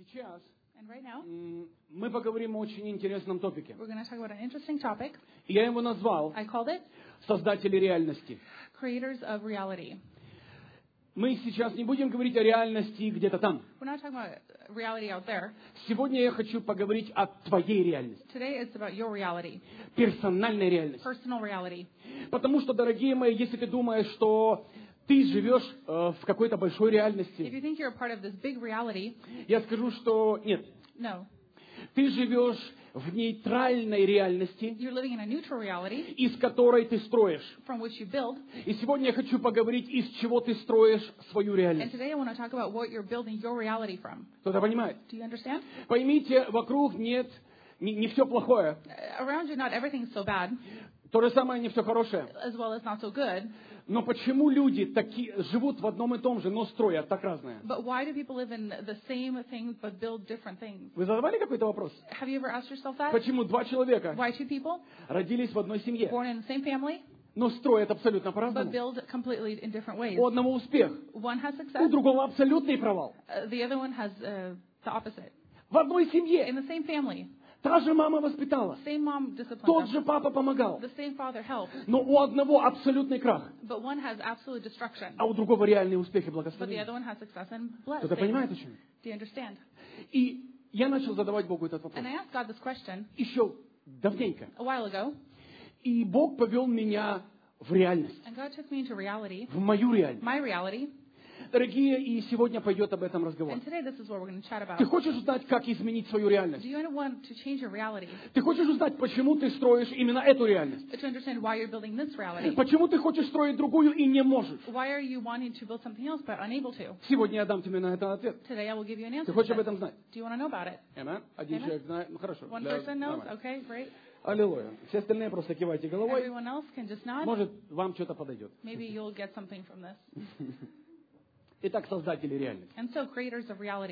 сейчас And right now, мы поговорим о очень интересном топике. we're going to talk about an interesting topic. Я его назвал I called it «Создатели реальности». Creators of Reality. Мы сейчас не будем говорить о реальности где-то там. We're not talking about reality out there. Сегодня я хочу поговорить о твоей реальности, Today it's about your reality, персональной реальности. personal reality. Потому что, дорогие мои, если ты думаешь, что ты живешь в какой-то большой If реальности, you think you're a part of this big reality, я скажу, что нет. no. Ты живешь в нейтральной реальности, You're living in a neutral reality из которой ты строишь. from which you build. И сегодня я хочу поговорить, из чего ты строишь свою And реальность. today I want to talk about what you're building your reality from. Кто-то понимает? Do you understand? Поймите, вокруг нет, не все плохое. Around you, not everything's so bad, То же самое не все хорошее. as well as not so good. Но почему люди живут в одном и том же, но строят так разное? But why do people live in the same things but build different things? Вы задавали какой-то вопрос? Have you ever asked yourself that? Почему два человека Why two people родились в одной семье, born in the same family но строят абсолютно but по-разному? build completely in different ways? У одного успех, One has у success, другого абсолютный провал. the other one has the opposite. В одной семье In the same family, та же мама воспитала, same mom disciplined тот them, же папа помогал, the same father helped, но у одного абсолютный крах, but one has absolute destruction, а у другого реальный успех и but the благословение. other one has success and blessing. Кто-то понимает, о чем? Do you understand? И я начал задавать Богу этот вопрос And I asked God this question еще давненько. a while ago, И Бог повел меня в реальность, and God took me into reality, в мою реальность. my reality, Дорогие, и сегодня пойдет об этом разговор. and today this is what we're going to chat about. Ты хочешь узнать, как изменить свою реальность? Do you want to change your reality? Ты хочешь узнать, почему ты строишь именно эту реальность? To understand why you're building this reality? Почему ты хочешь строить другую и не можешь? Why are you wanting to build something else but unable to? Сегодня я дам тебе на это ответ. Today I will give you an answer. Ты to хочешь об this. этом знать? Do you want to know about it? Amen? Один Amen. человек знает. Ну хорошо. One для- person knows? нормально. Okay, great. Аллилуйя. Все остальные просто кивайте головой. Everyone else can just nod. Может, вам что-то подойдет. Maybe you'll get something from this. Итак, создатели реальности. And so, creators of reality.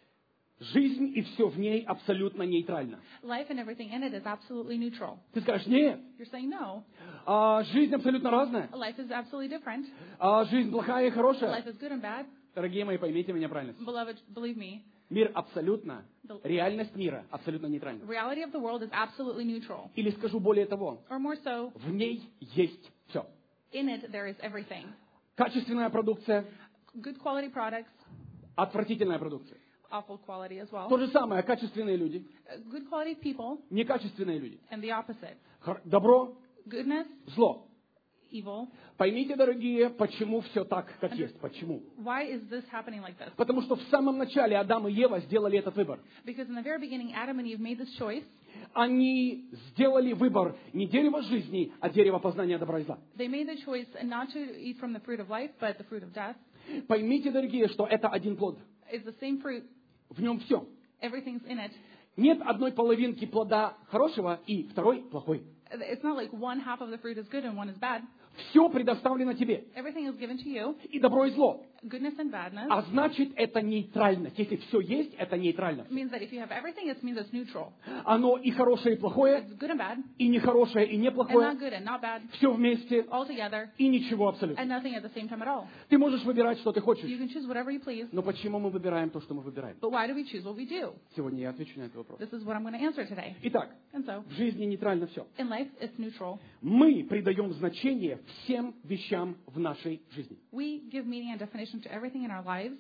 Жизнь и все в ней абсолютно нейтрально. Life and everything in it is absolutely neutral. Ты скажешь, нет, You're saying no. жизнь абсолютно разная. Life is absolutely different. Жизнь плохая и хорошая. Life is good and bad. Дорогие мои, поймите меня правильно. Beloved, believe me, Мир абсолютно, реальность мира абсолютно нейтральна. reality of the world is absolutely neutral. Или скажу более того, Or more so, в ней есть все. in it there is everything. Качественная продукция, Good quality products, отвратительная продукция. awful quality as well. То же самое, качественные люди, Good quality people, некачественные люди. and the opposite. Добро, Goodness, зло. evil. Поймите, дорогие, почему все так, как есть. Почему? Why is this happening like this? Потому что в самом начале Адам и Ева сделали этот выбор. Because in the very beginning, Adam and Eve made this choice. Они сделали выбор не дерева жизни, а дерева познания добра и зла. They made the choice not to eat from the fruit of life, but the fruit of death. Поймите, дорогие, что это один плод. It's the same fruit. В нем все. Everything's in it. Нет одной половинки плода хорошего и второй плохой. It's not like one half of the fruit is good and one is bad. Все предоставлено тебе. Everything is given to you, И добро, и зло. goodness and badness. А значит, это нейтральность. Если все есть, это нейтральность. It means that if you have everything, it means it's neutral. Оно и хорошее, и плохое, It's good and bad, и нехорошее, и and неплохое. not good and not bad, Все вместе, all together, и ничего абсолютно. and nothing at the same time at all. Ты можешь выбирать, что ты хочешь. You can choose whatever you please, Но почему мы выбираем то, что мы выбираем? but why do we choose what we do? Сегодня я отвечу на этот вопрос. This is what I'm going to answer today. Итак, And so, в жизни нейтрально все. in life, it's neutral. Мы придаем значение всем вещам в нашей жизни. We give meaning and definition to everything in our lives.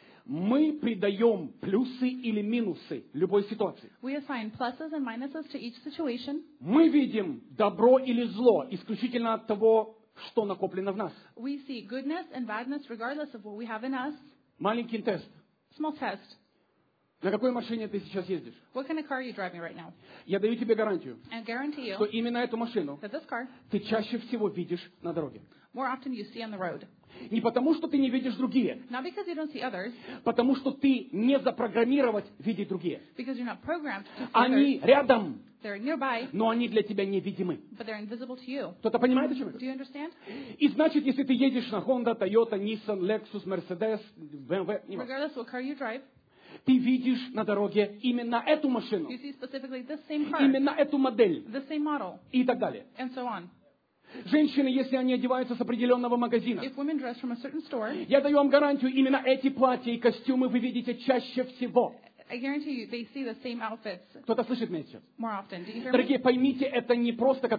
Мы придаем плюсы или минусы любой ситуации. We assign pluses and minuses to each situation. Мы видим добро или зло исключительно от того, что накоплено в нас. We see goodness and badness regardless of what we have in us. Маленький тест. Small test. На какой машине ты сейчас ездишь? What kind of car are you driving right now? Я даю тебе гарантию, I guarantee что you именно эту машину that this car, ты чаще всего видишь на дороге. more often you see on the road. Не потому, что ты не видишь другие, Not because you don't see others, потому что ты не запрограммировать видеть другие. because you're not programmed to see Они others. рядом, They're nearby, но они для тебя невидимы. but they're invisible to you. Кто-то понимает, о чем я Do говорю? you understand? И значит, если ты едешь на Honda, Toyota, Nissan, Lexus, Mercedes, BMW, неважно, Regardless what car you drive, ты видишь на дороге именно эту машину, you see specifically this same car, именно эту модель the same model, и так далее. and so on. Женщины, если они одеваются с определенного магазина, If women dress from a certain store, я даю вам гарантию, именно эти платья и костюмы вы видите чаще всего. I guarantee you, they see the same outfits Кто-то слышит меня сейчас? more often. Do you hear me? Дорогие, поймите, это не просто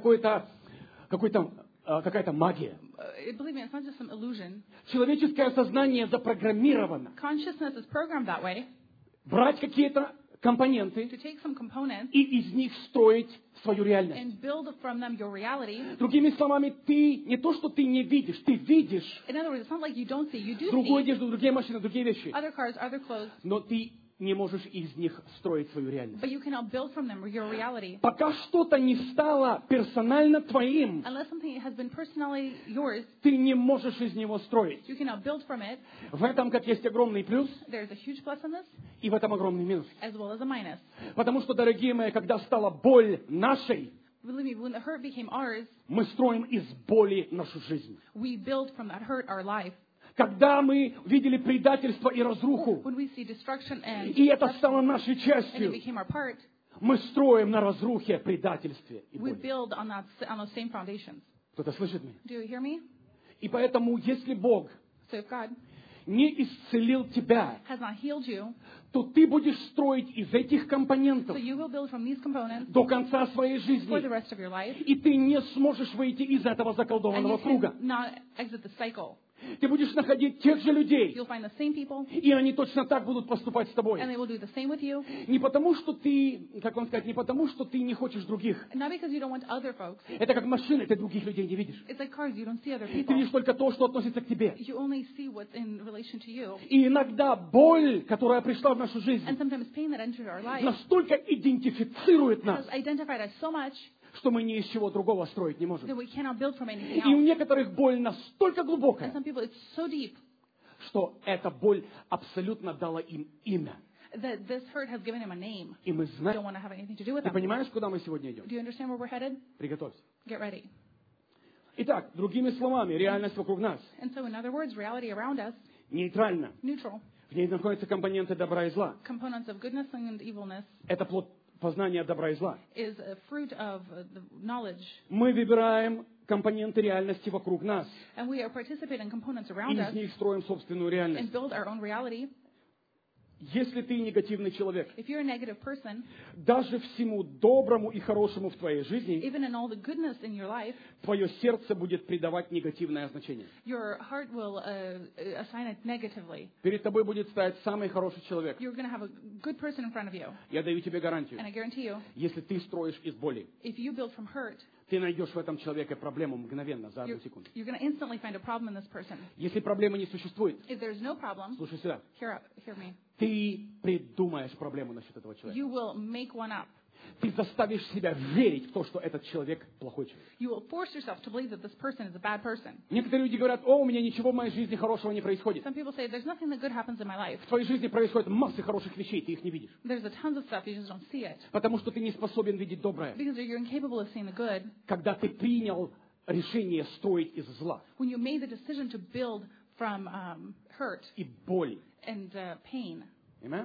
какая-то магия. Believe me, it's not just some illusion. Человеческое сознание запрограммировано. Consciousness is programmed that way Брать какие-то компоненты to take some components и из них строить свою реальность. and build from them your reality. Другими словами, ты не то, что ты не видишь, ты видишь In other words, it's not like you don't see. You do другую see одежду, другие машины, другие вещи, other cars, other clothes, но ты не можешь из них строить свою реальность. but you cannot build from them your reality. Пока что-то не стало персонально твоим, Unless something has been personally yours, ты не можешь из него строить. you cannot build from it. В этом как есть огромный плюс, There's a huge plus in this, и в этом огромный минус. as well as a minus. Потому что, дорогие мои, когда стала боль нашей, Believe me, when the hurt became ours, мы строим из боли нашу жизнь. we build from that hurt our life. Когда мы видели предательство и разруху, When we see destruction и это стало нашей and it частью, became our part, мы строим на разрухе, предательстве и we боли. build on those same foundations. Кто-то слышит меня? Do you hear me? И поэтому, если Бог So if God не исцелил тебя, has not healed you, то ты будешь строить из этих компонентов so you will build from these components до конца своей for the жизни. rest of your life, И ты не сможешь выйти из этого and заколдованного you круга. cannot exit the cycle. Ты будешь находить тех же людей, You'll find the same people, и они точно так будут поступать с тобой. and they will do the same with you. Не потому, что ты, как вам сказать, не потому, что ты не хочешь других. Not because you don't want other folks. Это как машины, ты других людей не видишь. It's like cars, you don't see other Ты people. видишь только то, что относится к тебе. You only see what's in relation to you. И иногда боль, которая пришла в нашу жизнь, And sometimes pain that entered our life настолько идентифицирует нас, has identified us so much что мы ни из чего другого строить не можем. that we cannot build from anything И у else. некоторых боль настолько And глубокая, some people, it's so deep что эта боль абсолютно дала им имя. that this hurt has given him a name. И мы We don't знаем. want to have anything to do with Ты them. понимаешь, куда мы сегодня идем? Do you understand where we're headed? Приготовься. Get ready. Итак, другими словами, реальность вокруг нас And so, in other words, reality around us, нейтральна. neutral. В ней находятся компоненты добра и зла. Components of goodness and evilness Это плод познания добра и зла. is a fruit of the knowledge. Мы выбираем компоненты реальности вокруг нас. And we are participating in components И around из us них строим собственную реальность. and build our own reality. Если ты негативный человек, If you're a negative person, даже всему доброму и хорошему в твоей жизни, even in all the goodness in your life, твое сердце будет придавать негативное значение. your heart will assign it negatively. Перед тобой будет стоять самый хороший человек. You're going to have a good person in front of you. Я даю тебе гарантию. And I guarantee you, Если ты строишь из боли, if you build from hurt, ты найдешь в этом человеке проблему мгновенно, за одну секунду. you're going to instantly find a problem in this person. Если проблемы не существует, If there's no problem, слушай сюда, hear me. ты придумаешь проблему насчет этого человека. You will make one up. Ты заставишь себя верить в то, что этот человек плохой человек. You will force yourself to believe that this person is a bad person. Некоторые люди говорят: о, у меня ничего в моей жизни хорошего не происходит. Some people say, there's nothing that good happens in my life. В твоей жизни происходит масса хороших вещей, ты их не видишь. There's a tons of stuff, you just don't see it. Потому что ты не способен видеть доброе. Because you're incapable of seeing the good. Когда ты принял решение строить из зла When you made the decision to build from hurt и боли. and pain. Amen?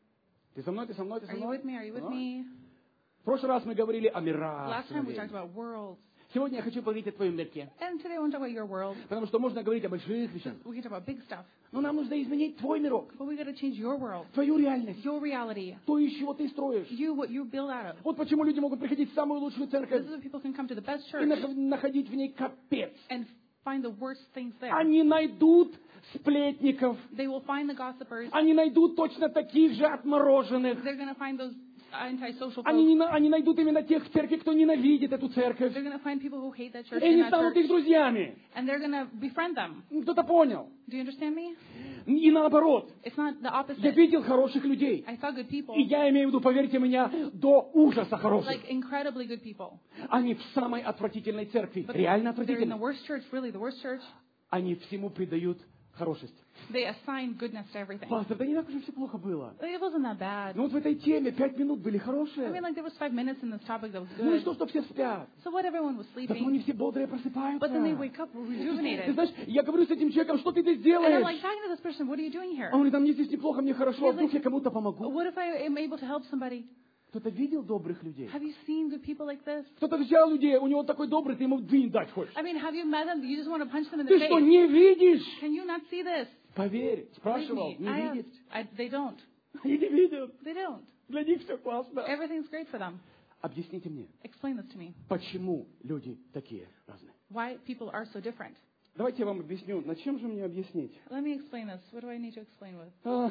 Ты со мной, ты со мной, ты со Are you мной? with me? Are you with Да. me? В прошлый раз мы говорили о мирах. Last time we talked about worlds. Сегодня я хочу поговорить о твоем мирке. And today I want to talk about your world. Потому что можно говорить о больших вещах. We can talk about big stuff. Но нам нужно изменить твой мирок, But we got to change your world. твою реальность, Your reality. то, из чего ты строишь. What you build out of. Вот почему люди могут приходить в самую лучшую церковь This is why people can come to the best и church находить в ней капец. and find the worst things there. Они найдут сплетников, They will find the gossipers. они найдут точно таких же отмороженных. They're going to find those antisocial Они, folks. они найдут именно тех в церкви, кто ненавидит эту церковь. They're going to find people who hate that church И in они that станут church. их друзьями. And they're going to befriend them. Кто-то понял. Do you understand me? И наоборот. It's not the Я opposite. видел хороших людей. I saw good people, И я имею в виду, поверьте мне, до ужаса хороших. like incredibly good people. Они в самой отвратительной церкви. But Реально they're in the отвратительной. worst church, really the worst church. Они всему придают хорошесть. They assign goodness to everything. Пастор, да не так уж и все плохо было. It wasn't that bad. Ну вот в этой теме 5 минут были I mean, хорошие. like there was 5 minutes in this topic that was Ну и good. что все спят? So what? Everyone was Зато они sleeping, все бодрые просыпаются. but then they wake up Ты rejuvenated. знаешь, я говорю с этим человеком, что ты здесь And I'm делаешь? like talking to this person, what are you doing here? Он говорит, а мне здесь неплохо, мне хорошо, а вдруг я кому-то помогу. What if I am able to help somebody? Кто-то видел добрых людей? Have you seen good people like this? Кто-то взял людей, у него такой добрый, ты ему двинь дать хочешь. I mean, have you met them? You just want to punch them in the Ты что, face. не видишь? Can you not see this? Поверь, Believe спрашивал, me, не I видит. asked. They don't. Они не видят. They don't. Для них все классно. Everything's great for them. Объясните мне, Explain this to me. почему люди такие разные? Why people are so different. Давайте я вам объясню. Над чем же мне объяснить? Let me explain this. What do I need to explain with?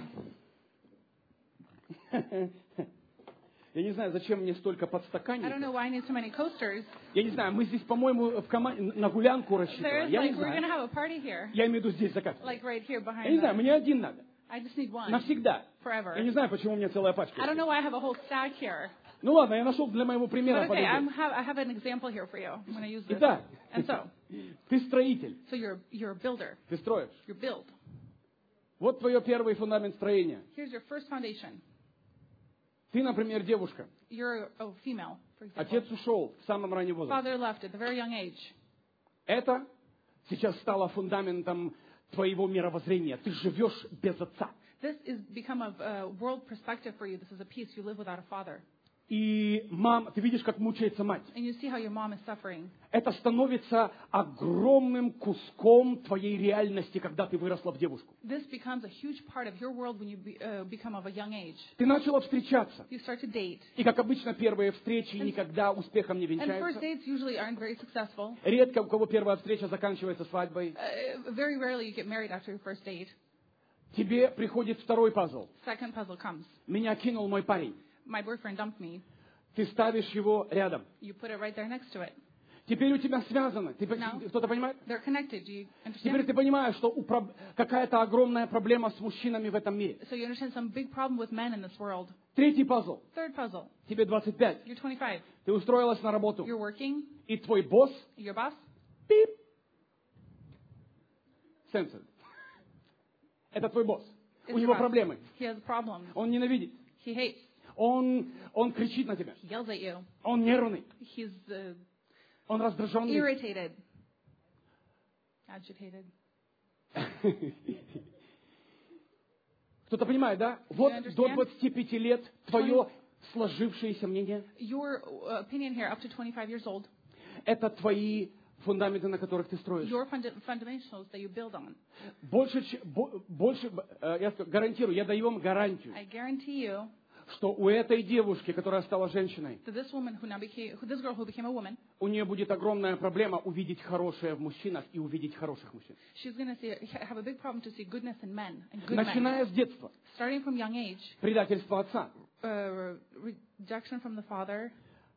Я не знаю, зачем мне столько I don't подстаканников. know why I need so many coasters. Я не знаю, мы здесь, по-моему, на гулянку рассчитываем. There's Я не like, we're going to знаю. have a party here. Я имею в виду здесь закат. Like right here Я behind не знаю, us. мне один надо. I just need one. Навсегда. Forever. Я не знаю, почему у меня целая пачка. I don't know why I have a whole stack here. Ну ладно, я нашел для моего But примера okay, подойдет. I have an example here for you. I'm going to use this. Итак, And so, ты строитель, you're a builder. ты строишь. You build. Вот твое первый фундамент строения. Here's your first foundation. Ты, например, девушка. You're a female, for example. Отец ушел в самом раннем возрасте. Father left at the very young age. Это сейчас стало фундаментом твоего мировоззрения. Ты живешь без отца. This is become a world perspective for you. This is a piece. You live without a father. И ты видишь, как мучается мать. And you see how your mom is suffering. Это становится огромным куском твоей реальности, когда ты выросла в девушку. This becomes a huge part of your world when you become of a young age. Ты начала встречаться. You start to date. И, как обычно, первые встречи никогда успехом не And first венчаются. dates usually aren't very successful. Редко у кого первая встреча заканчивается свадьбой. Very rarely you get married after your first date. Тебе приходит второй пазл. Second puzzle comes. Меня кинул мой парень. My boyfriend dumped me. Ты ставишь его рядом. You put it right there next to it. Теперь у тебя связано. No. Кто-то понимает? They're connected. Do you Теперь understand? ты понимаешь, что какая-то огромная проблема с мужчинами в этом мире. So you understand some big problem with men in this world. Третий пазл. Third puzzle. Тебе 25. You're 25. Ты устроилась на работу. You're working. И твой босс, Your boss. пип, сенсор. Это твой босс. is У your него boss. проблемы. He has problems. Он ненавидит. He hates. Он кричит на тебя. He yells at you. Он нервный. He's Он раздраженный. irritated. Agitated. Кто-то понимает, да? Вот understand? до 25 лет твое сложившееся мнение Your opinion here, up to 25 years old, – это твои фундаменты, на которых ты строишь. your fundamentals that you build on. Больше, я гарантирую, я даю вам гарантию, I guarantee you что у этой девушки, которая стала женщиной, that this woman this girl who became a woman, у нее будет огромная проблема увидеть хорошее в мужчинах и увидеть хороших мужчин. she's going to have a big problem to see goodness in men and good men. Начиная с детства. Starting from young age, Предательство отца. rejection from the father,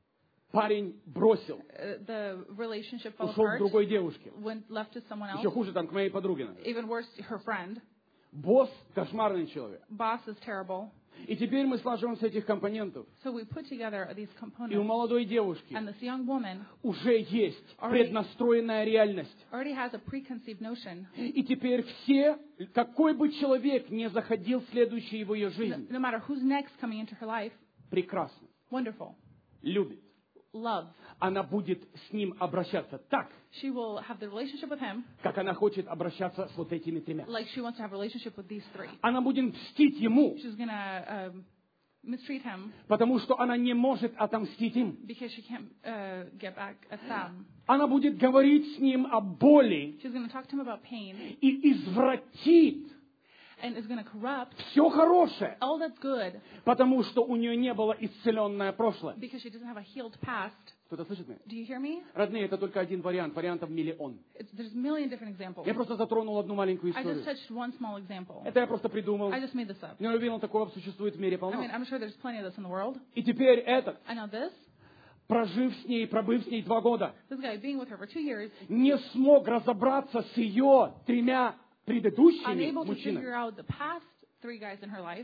Парень бросил, the relationship fell ушел к apart, другой девушке. went left to someone Еще else, хуже, там, к моей подруге. наверное. even worse, her friend. Босс – кошмарный человек. Boss is terrible. И теперь мы слаживаем с этих компонентов. So we put together these И у components, молодой девушки and this young woman уже есть Already- преднастроенная реальность. already has a preconceived notion. И теперь все, какой бы человек не заходил следующий в ее жизнь, No matter who's next coming into her life, прекрасно, wonderful, любит. love. Она будет с ним обращаться так, She will have the relationship with him как она хочет обращаться с вот этими тремя. like she wants to have a relationship with these three. Она будет мстить ему, She's going to mistreat him потому что она не может отомстить им. because she can't get back at them. Она будет говорить с ним о боли She's going to talk to him about pain и извратит and is going to corrupt все хорошее, all that's good потому что у нее не было исцеленное прошлое. because she doesn't have a healed past. Кто-то слышит меня? Do you hear me? Родные, это только один вариант, вариантов миллион. There's a million different examples. Я просто затронул одну маленькую I just историю. touched one small example. Это я просто придумал. I just made this up. Я уверен, такого существует в мире I полно. mean, I'm sure there's plenty of this in the world. И теперь этот, I know this. прожив с ней, пробыв с ней 2 года, This guy being with her for 2 years, не смог разобраться с ее 3 предыдущими unable to figure мужчинами. out the past 3 guys in her life,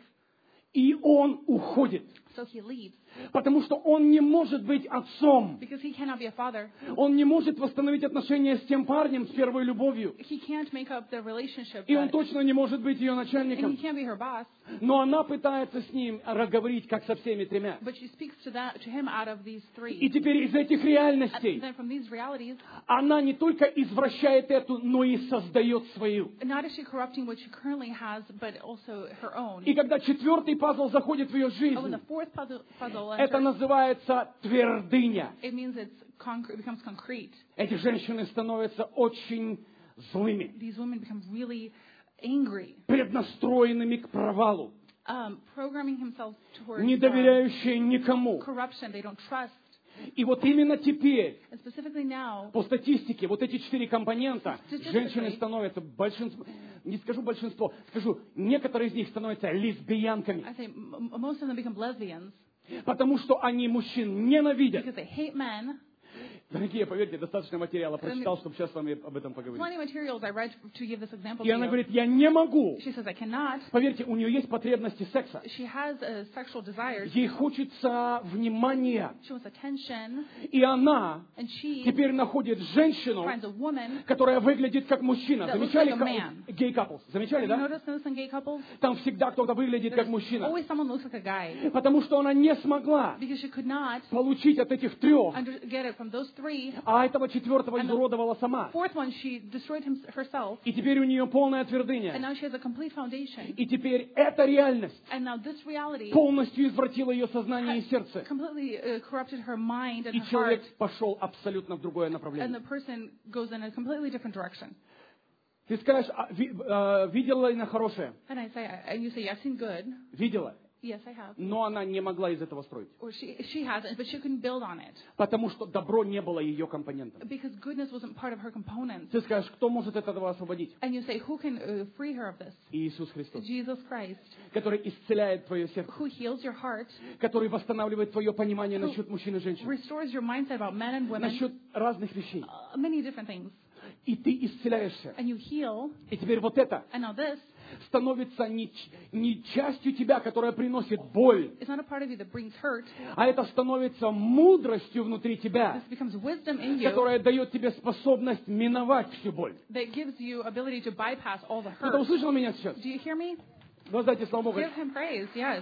И он уходит, so he leaves потому что он не может быть отцом. because he cannot be a father. Он не может восстановить отношения с тем парнем, с первой любовью. He can't make up the relationship, И он that, точно не может быть ее and he начальником. can't be her boss. Но она пытается с ним говорить, как со всеми 3. But she speaks to him out of these И 3. теперь из этих And реальностей then from these realities, она не только извращает эту, но и создает свою. not is she corrupting what she currently has, but also her own. И когда 4-й пазл заходит в ее Oh, when жизнь, the 4th puzzle это enters, называется твердыня. it means it becomes concrete. Эти женщины становятся очень злыми, These women become really angry, преднастроенными к провалу. Programming himself towards не доверяющие никому. corruption. They don't trust. И вот именно теперь, And specifically now, по статистике, вот эти 4 компонента, Statistically. женщины становятся большинство, не скажу большинство, скажу, некоторые из них становятся лесбиянками, I say most of them become lesbians потому что они мужчин ненавидят. because they hate men. Дорогие, поверьте, достаточно материала прочитал, чтобы сейчас с вами об этом поговорить. Plenty of materials I read to give this example И to она you. говорит, я не могу. She says, I cannot. Поверьте, у нее есть потребности секса. She has sexual desires. Ей хочется внимания. She wants attention. И она And she теперь находит женщину, finds a woman. которая выглядит как мужчина. That looks Замечали like a man. гей-каплс? Замечали, You да? notice this in gay couples? Там всегда кто-то выглядит как There's мужчина. always someone looks like a guy. Потому что она не смогла Because she could not получить от этих 3, get it from those 3. а этого 4-го And the изуродовала сама. Fourth one, she destroyed herself. И теперь у нее полная And твердыня. now she has a complete foundation. И теперь эта реальность And now this reality полностью извратила ее сознание и сердце. completely corrupted her mind and И her heart. человек пошел абсолютно в другое And направление. the person goes in a completely different direction. Ты скажешь, видела она хорошее? And I say, and you say, I've seen good. Видела. Yes, I have. Но она не могла из этого строить. Or she hasn't, but she couldn't build on it. Потому что добро не было ее компонентом. Because goodness wasn't part of her components. Ты скажешь, кто может от этого освободить? And you say, who can free her of this? Иисус Христос, Jesus Christ, который исцеляет твое сердце, who heals your heart, который восстанавливает твое понимание насчет мужчин и женщин, restores your mindset about men and women, насчет разных вещей. many different things. И ты исцеляешься. And you heal. И теперь вот это And now this становится не частью тебя, которая приносит боль, is not a part of you that brings hurt. а это становится мудростью внутри тебя, This becomes wisdom in you которая дает тебе способность миновать всю боль. that gives you ability to bypass all the Кто-то hurt. услышал меня сейчас? Do you hear me? Воздайте слава Богу. Give him praise, yes.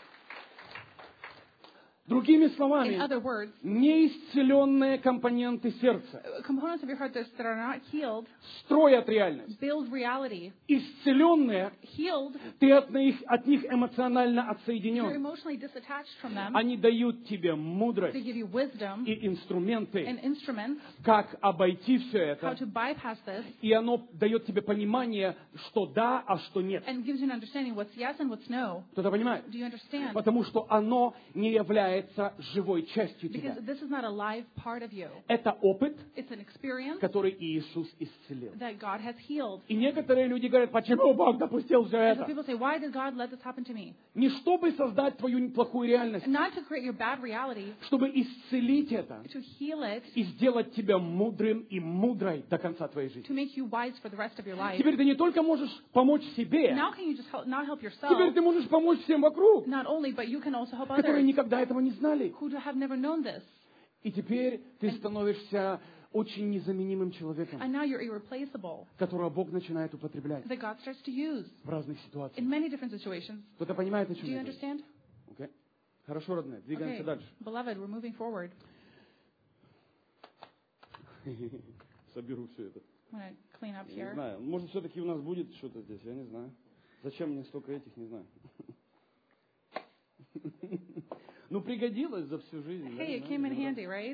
Другими In словами, other words, неисцеленные компоненты сердца components of your heart that are not healed строят реальность. build reality. Исцеленные, Healed, ты от них эмоционально you're отсоединен. emotionally disattached from them. Они дают тебе They мудрость give you wisdom и инструменты, and instruments как обойти все how это. to bypass this, И оно дает тебе понимание, что да, а что нет. and gives you an understanding what's yes and what's no. Кто-то понимает? Do you understand? Потому что оно не является живой частью Because тебя. this is not a live part of you. Это опыт, It's an experience который Иисус исцелил. that God has healed. И некоторые люди говорят, почему Бог допустил все And so это? people say, why did God let this happen to me? Не чтобы создать твою плохую реальность, Not to create your bad reality, чтобы исцелить это to heal it, и сделать тебя мудрым и мудрой до конца твоей жизни. to make you wise for the rest of your life. Теперь ты не только можешь помочь себе, Now can you just not help теперь yourself, ты можешь помочь всем вокруг, not only, but you can also help которые others никогда этого не знали. who have never known this. И теперь ты становишься очень незаменимым человеком, And now you're irreplaceable, которого Бог начинает употреблять that God starts to use в разных ситуациях. in many different situations. Кто-то понимает, о чем Do you я говорю? understand? Окей? Хорошо, родные, двигаемся Okay, дальше. beloved, we're moving forward. Соберу все это. I'm going to clean up Не here. знаю, может, все-таки у нас будет что-то здесь, я не знаю. Зачем мне столько этих, не знаю. Ну, пригодилось за всю жизнь. Hey, it came in handy, right?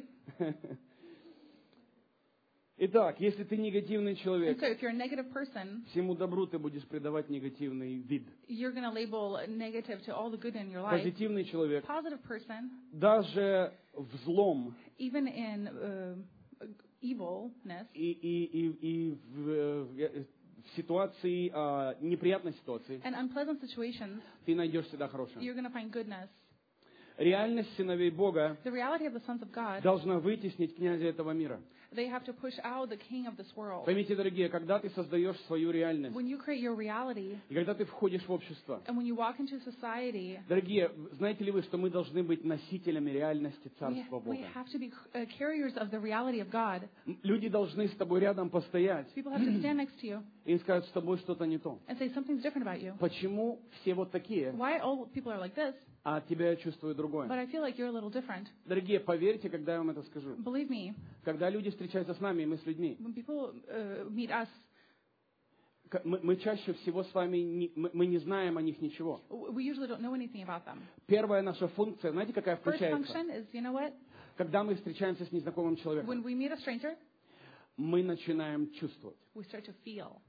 Итак, если ты негативный And человек, so if you're a negative person, всему добру ты будешь придавать негативный вид. you're going to label negative to all the good in your life. Позитивный человек, Positive person, даже в злом even in evilness, и в ситуации, неприятной ситуации, and unpleasant situations, ты найдешь всегда хорошее. you're going to find goodness. Реальность сыновей Бога The reality of the sons of God, должна вытеснить князя этого мира. they have to push out the king of this world. Поймите, дорогие, когда ты создаешь свою реальность, When you create your reality, и когда ты входишь в общество, and when you walk into society, дорогие, знаете ли вы, что мы должны быть носителями реальности Царства we Бога? have to be carriers of the reality of God. Люди должны с тобой рядом постоять People have to stand next to you и скажут, с тобой что-то не то. and say something's different about you. Почему все вот такие, Why all people are like this, а от тебя я чувствую but другое? I feel like you're a little different? Дорогие, поверьте, когда я вам это скажу. Believe me, Когда люди встречаются с нами, и мы с людьми, when people meet us, мы чаще всего с вами, мы не знаем о них ничего. we usually don't know anything about them. Первая наша функция, знаете, какая First включается? function is, you know what? Когда мы встречаемся с незнакомым человеком, When we meet a stranger, мы начинаем чувствовать. we start to feel.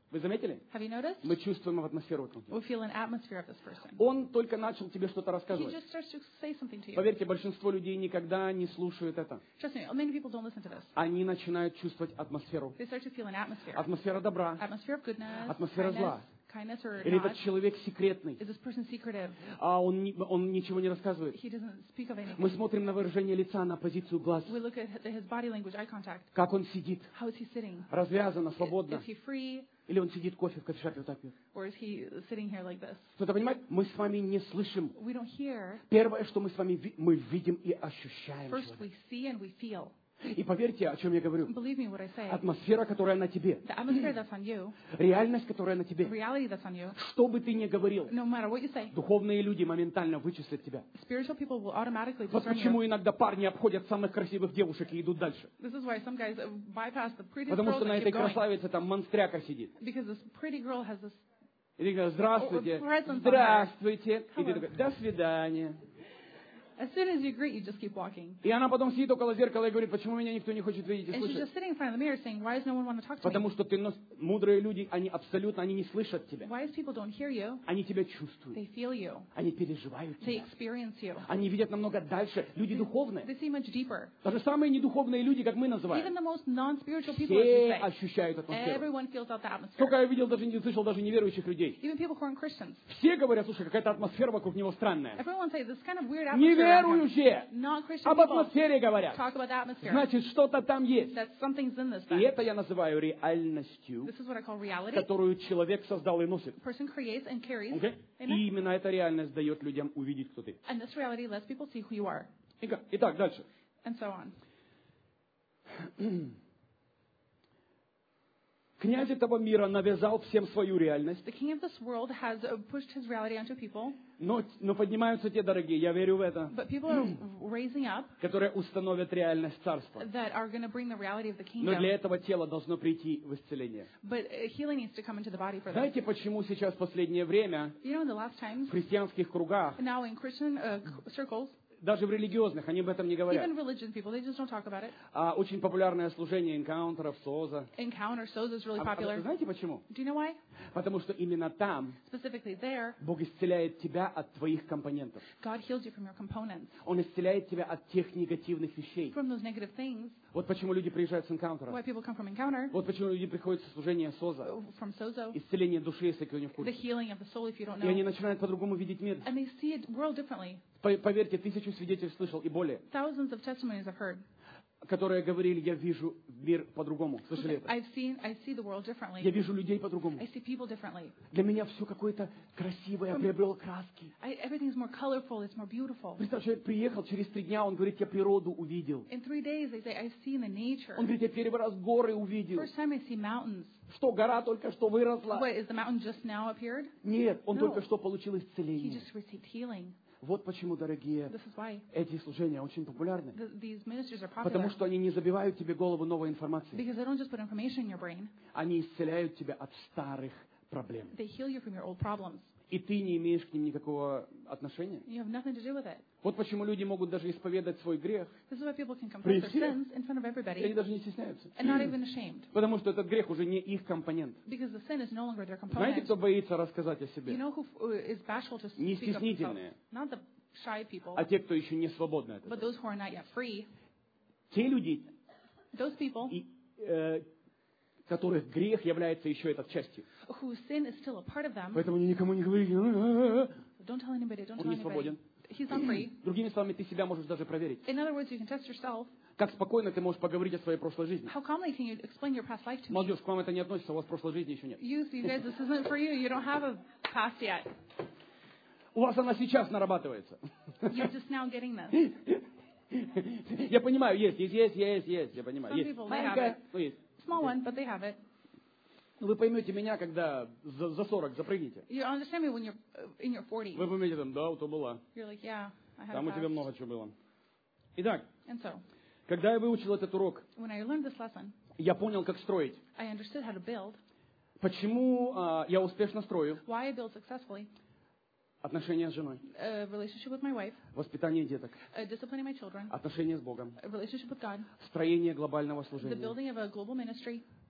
Вы заметили? Have you noticed? Мы чувствуем атмосферу вокруг него. We feel an atmosphere of this person. Он только начал тебе что-то He рассказывать. just starts to say something to you. Поверьте, большинство людей никогда не слушают это. Trust me, many people don't listen to this. Они начинают чувствовать атмосферу. They start to feel an atmosphere. Атмосфера добра. Atmosphere of goodness, Атмосфера зла. kindness or Или not. этот человек секретный, Is this person secretive? а он ничего не рассказывает. He doesn't speak of anything. Мы смотрим на выражение лица, на позицию глаз. We look at his body language, eye contact. Как он сидит, How is he sitting? развязанно, свободно. Is he free? Или он сидит кофе в кофешапе вот так пьет. Or is he sitting here like this? Кто-то понимает? Мы с вами не слышим. We don't hear. Первое, что мы с вами мы видим и ощущаем. First человека. we see and we feel. И поверьте, о чем я говорю. Believe me what I say. Атмосфера, которая на тебе. The atmosphere that's on you, Реальность, которая на the тебе. reality that's on you, Что бы ты ни говорил, no matter what you say, духовные люди моментально вычислят тебя. spiritual people will automatically Вот discern почему you. иногда парни обходят самых красивых девушек и идут дальше. This is why some guys bypass the prettiest Потому girls что на and этой keep going. красавице там монстряка сидит. Because this pretty girl has this. И ты говоришь, здравствуйте, Presents on her. здравствуйте. И ты такой, до свидания. As soon as you greet, you just keep walking. И она потом сидит около зеркала и говорит, почему меня никто не хочет видеть и And she's слышать. just sitting in front of the mirror saying, why does no one want to talk to me? Потому что мудрые люди, они не слышат тебя. Wise people don't hear you. Они тебя чувствуют. They feel you. Они переживают They тебя. experience you. Они видят намного дальше. Люди духовные. They see much deeper. Даже самые недуховные люди, как мы Even называем, the most non-spiritual people, as you все say, ощущают атмосферу. everyone feels out the atmosphere. Сколько я видел, даже не слышал даже неверующих людей. Even people who aren't Christians. Все говорят, слушай, какая-то атмосфера вокруг него странная. Everyone say this kind of weird atmosphere around him. Неверующие Non-Christian об people атмосфере говорят. talk about the atmosphere. Значит, что-то там есть. That something's in this. И Then. это я называю реальностью, This is what I call reality. которую человек создал и носит. A person creates and carries. Окей? Amen. И именно эта реальность дает людям увидеть, кто ты. And this reality lets people see who you are. Итак, дальше. And so on. Князь этого мира навязал всем свою реальность, The king of this world has pushed his reality onto people, но поднимаются те, дорогие, я верю в это, but people are raising up которые установят реальность царства. that are going to bring the reality of the Но для kingdom. этого тело должно прийти в исцеление. But healing needs to come into the body for that. Знаете, почему сейчас в последнее время You know, in the last times, в христианских кругах, now in Christian circles, даже в религиозных, они об этом не говорят, even religion people, they just don't talk about it. очень популярное служение энкаунтеров, СОЗа. Encounter shows is really popular. Знаете почему? Do you know why? Потому что именно там Specifically there, Бог исцеляет тебя от твоих компонентов. God heals you from your components, Он исцеляет тебя от тех негативных вещей. from those negative things. Вот почему люди приезжают с энкаунтера. Why people come from encounter, Вот почему люди приходят со служения СОЗа. from sozo, Исцеление души, если кто не в the курсе. healing of the soul, if you don't И они know. начинают по-другому видеть мир. And they see it world differently. Поверьте, 1000 свидетельств слышал и более, Thousands of testimonies I've heard. которые говорили, я вижу мир по-другому. Слышали это? I see the world Я differently. вижу людей по-другому. I see people differently. Для меня все какое-то красивое, приобрело краски. Everything's more colorful, it's more beautiful. Представь, человек приехал, через 3 дня он говорит, я природу увидел. In 3 days, they say, I've seen the nature. Он говорит, я первый раз горы увидел. First time I see mountains. Что, гора только что выросла? What, is the mountain just now appeared? Нет, он No. только что получил He исцеление. just received healing. Вот почему, дорогие, This is why эти служения очень популярны. these ministries are popular. Потому что они не забивают тебе голову новой информацией. Because they don't just put information in your brain. Они исцеляют тебя от старых проблем. They heal you from your old problems. И ты не имеешь к ним никакого отношения. You have nothing to do with it. Вот почему люди могут даже исповедать свой грех, This is why people can confess При their всех. sins in front of и они everybody даже не стесняются. and not even ashamed. Потому что этот грех уже не их компонент. Because the sin is no longer their Знаете, component. кто боится рассказать о You себе? know who is bashful to Не speak of themselves? стеснительные, Not the shy people, а те, кто еще не свободны от but этого. those who are not yet free. Те люди, Those people которых грех является еще этой частью. whose sin is still a part of them. Поэтому никому не говорите. Don't tell anybody, don't Он tell не anybody. свободен. He's not free. Другими словами, ты себя можешь даже проверить. In other words, you can test yourself. Как спокойно ты можешь поговорить о своей прошлой жизни. How calmly can you explain your past life to me? Молодежь, к вам это не относится, у вас прошлой жизни еще нет. Youth, you guys, this isn't for you. You don't have a past yet. У вас она сейчас нарабатывается. You're just now getting this. Я понимаю, есть, я понимаю. Some Есть. people, they Маленькая, have но есть. Small one, but they have it. Вы поймете меня, когда за 40 запрыгнете. You understand me when you're in your 40s. Вы поймете, там, да, то была. You're like, yeah, I had Там a у тебя past. много чего было. Итак, And so, когда я выучил этот урок, when I learned this lesson, я понял, как строить. I understood how to build, Почему я успешно строю why I build successfully, отношения с женой, a relationship with my wife, воспитание деток, disciplining my children, отношения с Богом, a relationship with God, строение глобального the служения. building of a global ministry.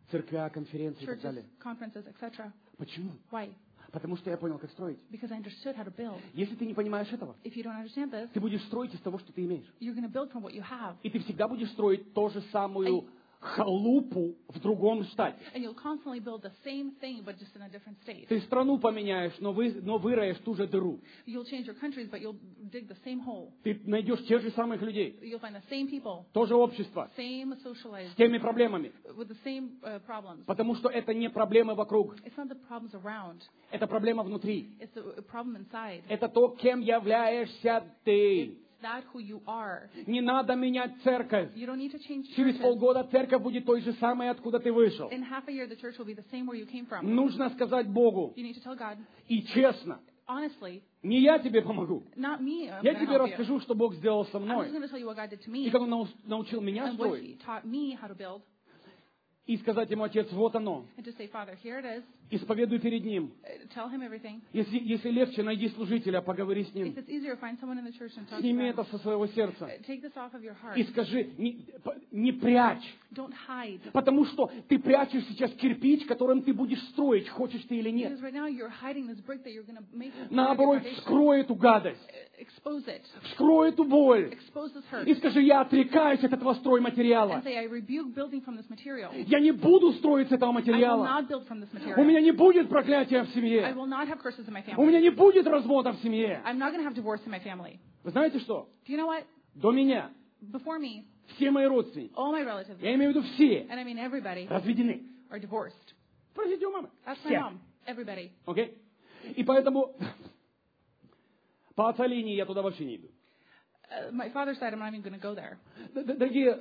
церквя, конференции и так churches, далее. conferences, etc. Почему? Why? Потому что я понял, как строить. Because I understood how to build. Если ты не понимаешь этого, If you don't understand this, ты будешь строить из того, что ты имеешь. you're going to build from what you have. И ты всегда будешь строить ту же самую халупу в другом штате. And you'll constantly build the same thing, but just in a different state. Ты страну поменяешь, но выроешь ту же дыру. You'll change your countries, but you'll dig the same hole. Ты найдешь тех же самых людей, You'll find the same people, то же общество, same с socialized, теми проблемами. with the same problems. Потому что это не проблемы вокруг, It's not the problems around. это проблема внутри. It's a problem inside. Это то, кем являешься ты. It's that who you are. Не надо менять церковь. You don't need to change Через churches. полгода церковь будет той же самой, откуда ты вышел. In half a year, the church will be the same where you came from. Нужно сказать Богу. You need to tell God, И честно, honestly, не я тебе помогу. not me. I'm Я going to тебе help you. расскажу, что Бог сделал со I'm just мной. going to tell you what God did to И me как Он научил меня and what строить. He taught me how to build. И сказать Ему: Отец, вот оно. And to say, Father, here it is. Исповедуй перед Ним. Tell Him everything. Если легче, найди служителя, поговори с If Ним. it's easier, find someone in the church and talk to Сними them. это со своего сердца. Take this off of your heart. И скажи: не прячь. Don't hide. Потому что ты прячешь сейчас кирпич, которым ты будешь строить, хочешь ты или нет. Because right now you're hiding this brick that you're going to make. Наоборот, вскрой эту гадость. Expose it. Вскрой эту боль. Expose this hurt. И скажи: я отрекаюсь от этого And стройматериала. say, I rebuke building from this material. Я не буду строить с этого I will материала. not build from this У material. меня не будет проклятия в I семье. will not have curses in my У family. меня не будет развода в семье. I'm not going to have divorce in my family. Вы знаете что? Do you know what? До меня Before me, все мои родственники, all my relatives, я имею в виду все, and I mean everybody, разведены. are divorced. Спросите у мамы. That's my Все. mom. Everybody. Окей? И поэтому по отца линии я туда вообще не иду. My father's side, I'm not even going to go there. Дорогие,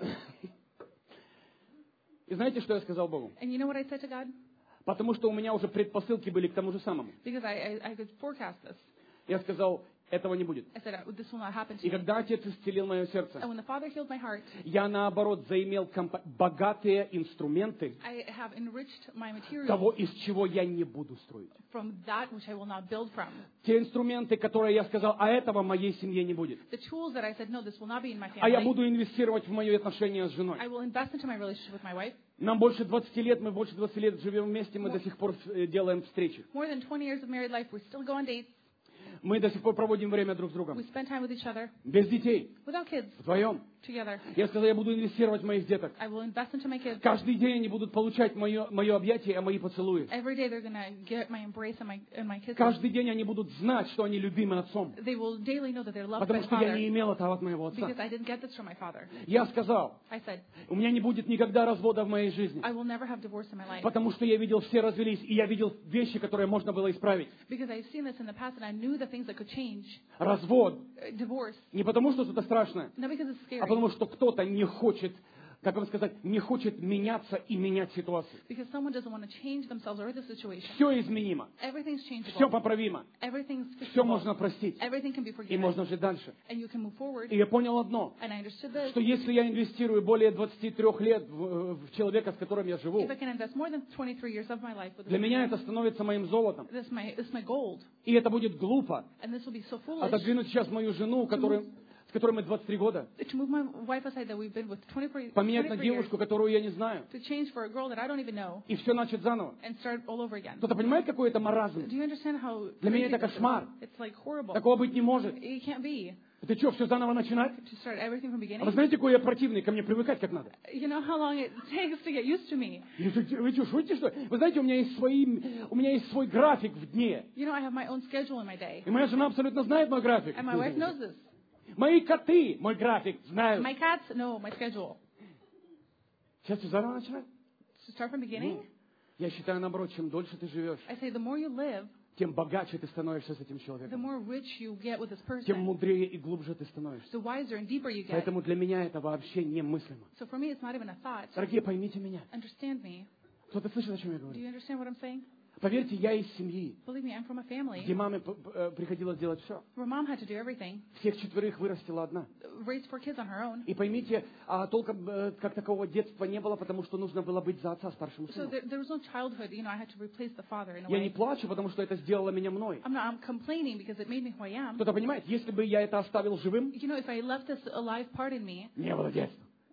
и знаете, что я сказал Богу? And you know what I said to God? Потому что у меня уже предпосылки были к тому же самому. Because I could forecast this. Я сказал: этого не будет. I said, this will not happen to И me. когда Отец исцелил мое сердце, And when the Father healed my heart, я наоборот заимел богатые инструменты I have enriched my materials того, из чего я не буду строить. from that which I will not build from. Те инструменты, которые я сказал: а этого в моей семье не будет. The tools that I said, no, this will not be in my А я family. буду инвестировать в мои отношения с женой. I will invest into my relationship with my wife. Нам больше 20 лет, мы больше 20 лет живем вместе, мы до сих пор делаем встречи. More than 20 years of married life, we still go on dates. Мы до сих пор проводим время друг с We другом. spend time with each other, Без детей. without kids, Вдвоем. together. Я сказал: я буду инвестировать в моих деток. I will invest into my kids. Каждый день они будут получать мое объятие, мои поцелуи. Every day they're going to get my embrace and my kisses. Каждый день они будут знать, что они любимы отцом. They will daily know that they're loved by Потому the что я не Father. имел этого от моего отца. Because I didn't get this from my father. Я сказал: I said, у меня не будет никогда развода в моей жизни. I will never have divorce in my life. Потому что я видел, все развелись, и я видел вещи, которые можно было исправить. Because I've seen this in the past and I knew the things that could change. Развод. Divorce. Не потому, что что-то страшное, Not because it's а scary. потому, что кто-то не хочет, как вам сказать, не хочет меняться и менять ситуацию. Because someone doesn't want to change themselves or the situation. Все изменимо, Everything's все changeable. поправимо, Everything's все fixable. можно простить, Everything can be и forgiven. можно жить дальше. And you can move forward. И я понял одно, And I understood this. что если я инвестирую более 23 лет в человека, с которым я живу, If I can invest more than 23 years of my life with для this меня man, это становится моим золотом. this is my gold. И это будет глупо And this will be so foolish отодвинуть сейчас мою жену, с которой мы 23 года, to move my wife aside that we've been with 24 поменять на years, девушку, которую я не знаю, to change for a girl that I don't even know и все начать заново. and start all over again. Кто-то понимает, какой это маразм? Do you understand how Для меня crazy это this is? кошмар. It's like horrible. Такого быть не может. It can't be Ты что, все заново начинать? to start everything from А вы beginning. знаете, какой я противный? Ко мне привыкать как надо. You know how long it takes to get used to me. Вы что, шутите, что ли? Вы знаете, у меня есть свой график в дне. You know, I have my own schedule in my day. И моя жена абсолютно знает мой график. And my wife knows this. Мои коты мой график знают. My cats know my schedule. Сейчас все заново начинать? To start from beginning, Я считаю, наоборот, чем дольше ты живешь, I say the more you live, тем богаче ты становишься с этим the человеком. more rich you get with this Тем person, мудрее и глубже ты становишься. the wiser and deeper you get. Поэтому для меня это вообще немыслимо. So for me, it's not even a thought. Дорогие, поймите меня. Understand me. Кто-то слышит, о чем я Do говорю? you understand what I'm saying? Поверьте, я из семьи, Believe me, I'm from a family где маме приходилось делать все. where mom had to do everything, Всех четверых вырастила одна. raised 4 kids on her own. И поймите, толком как такового детства не было, потому что нужно было быть за отца старшему So сыну. there was no childhood. You know, I had to replace the father in a Я не way. плачу, потому что это сделало меня мной. I'm complaining because it made me who I am. Кто-то понимает, если бы я это оставил живым, You know, if I left this alive part in me, не было детства.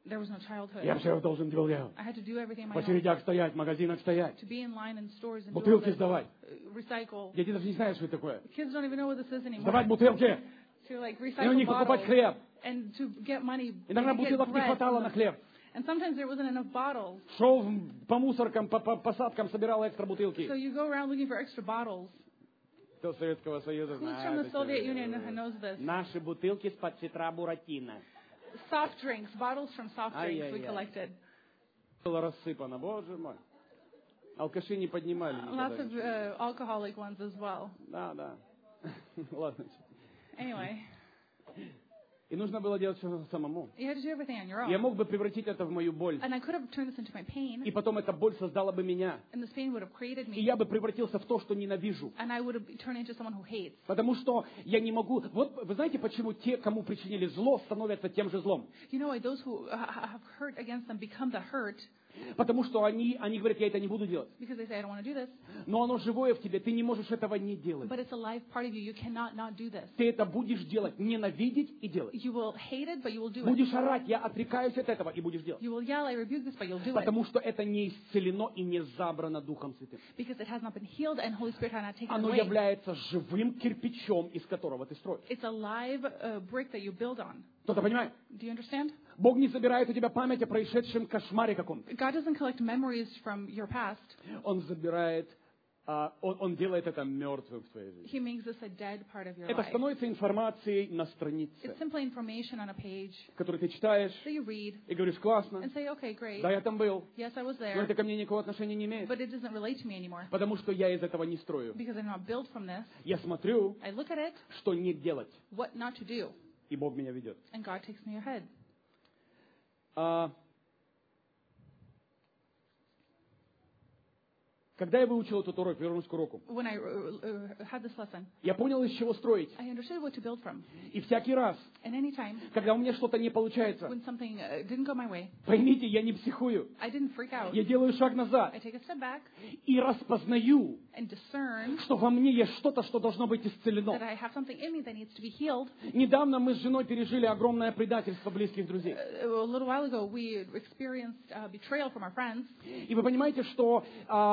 There was no childhood. Я все должен делать. I had to do everything on В my own. очередях стоять, в магазинах стоять. To be in line in stores and do all Бутылки this, сдавать. recycle. Дети даже не знают, что это такое. Kids don't even know what this is anymore. Сдавать бутылки. To like И на recycle них покупать bottles хлеб. and to get money. Иногда to get бутылок не bread хватало from на them. хлеб. And sometimes there wasn't enough bottles. Шел по мусоркам, по посадкам, собирал экстра So бутылки. you go around looking for extra bottles. Кто Советского Союза Who's from знает? the Soviet Union who knows this? Наши бутылки из-под Петра Буратино. Soft drinks, bottles from soft drinks we Ай-яй-яй. collected. Было рассыпано, боже мой. Алкаши не поднимали Lots никогда. of alcoholic ones as well. Да, да. Ладно. Anyway, И нужно было делать все самому. you had to do everything on your Я own. мог бы превратить это в мою боль. And I could have turned this into my pain, И потом эта боль создала бы меня. and this pain would have created И me, я бы превратился в то, что ненавижу. and I would have turned into someone who hates. Потому что я не могу... Вот вы знаете, почему те, кому причинили зло, становятся тем же злом? You know why those who have hurt against them become the hurt? Потому что они говорят, я это не буду делать. Because they say, I don't want to do this. Но оно живое в тебе, ты не можешь этого не делать. But it's a live part of you. You cannot not do this. Ты это будешь делать, ненавидеть и делать. You will hate it, but you will do it. Будешь орать, я отрекаюсь от этого, и будешь делать. You will yell, I rebuke this, but you'll do it. Потому что это не исцелено и не забрано Духом Святым. Because it has not been healed and Holy Spirit has not taken it Оно away. является живым кирпичом, из которого ты строишь. It's a live brick that you build on. Кто-то понимает? Do you understand? Бог не забирает у тебя память о происшедшем кошмаре каком-то. God doesn't collect memories from your past. Он забирает, он делает это мертвым в твоей жизни. He makes this a dead part of your Это life. становится информацией на It's странице, simply information on a page которую ты читаешь that you read и говоришь, классно, and say, okay, great. да, я там был, Yes, I was но there, это ко мне никакого отношения не имеет. but it doesn't relate to me anymore. Потому что я из этого не строю. Because I'm not built from this. Я смотрю, I look at it, что не делать, what not to do, и Бог меня ведет. and God takes me ahead. Когда я выучил этот урок, вернусь к уроку, When I had this lesson, я понял, из чего строить. I understood what to build from. И всякий раз, And any time когда у меня что-то не получается, when something didn't go my way, поймите, я не психую. I didn't freak out. Я делаю шаг назад I take a step back и распознаю, and discern что во мне есть что-то, что должно быть исцелено. that I have something in me that needs to be healed. Недавно мы с женой пережили огромное предательство близких друзей. A little while ago, we experienced betrayal from our friends. И вы понимаете, что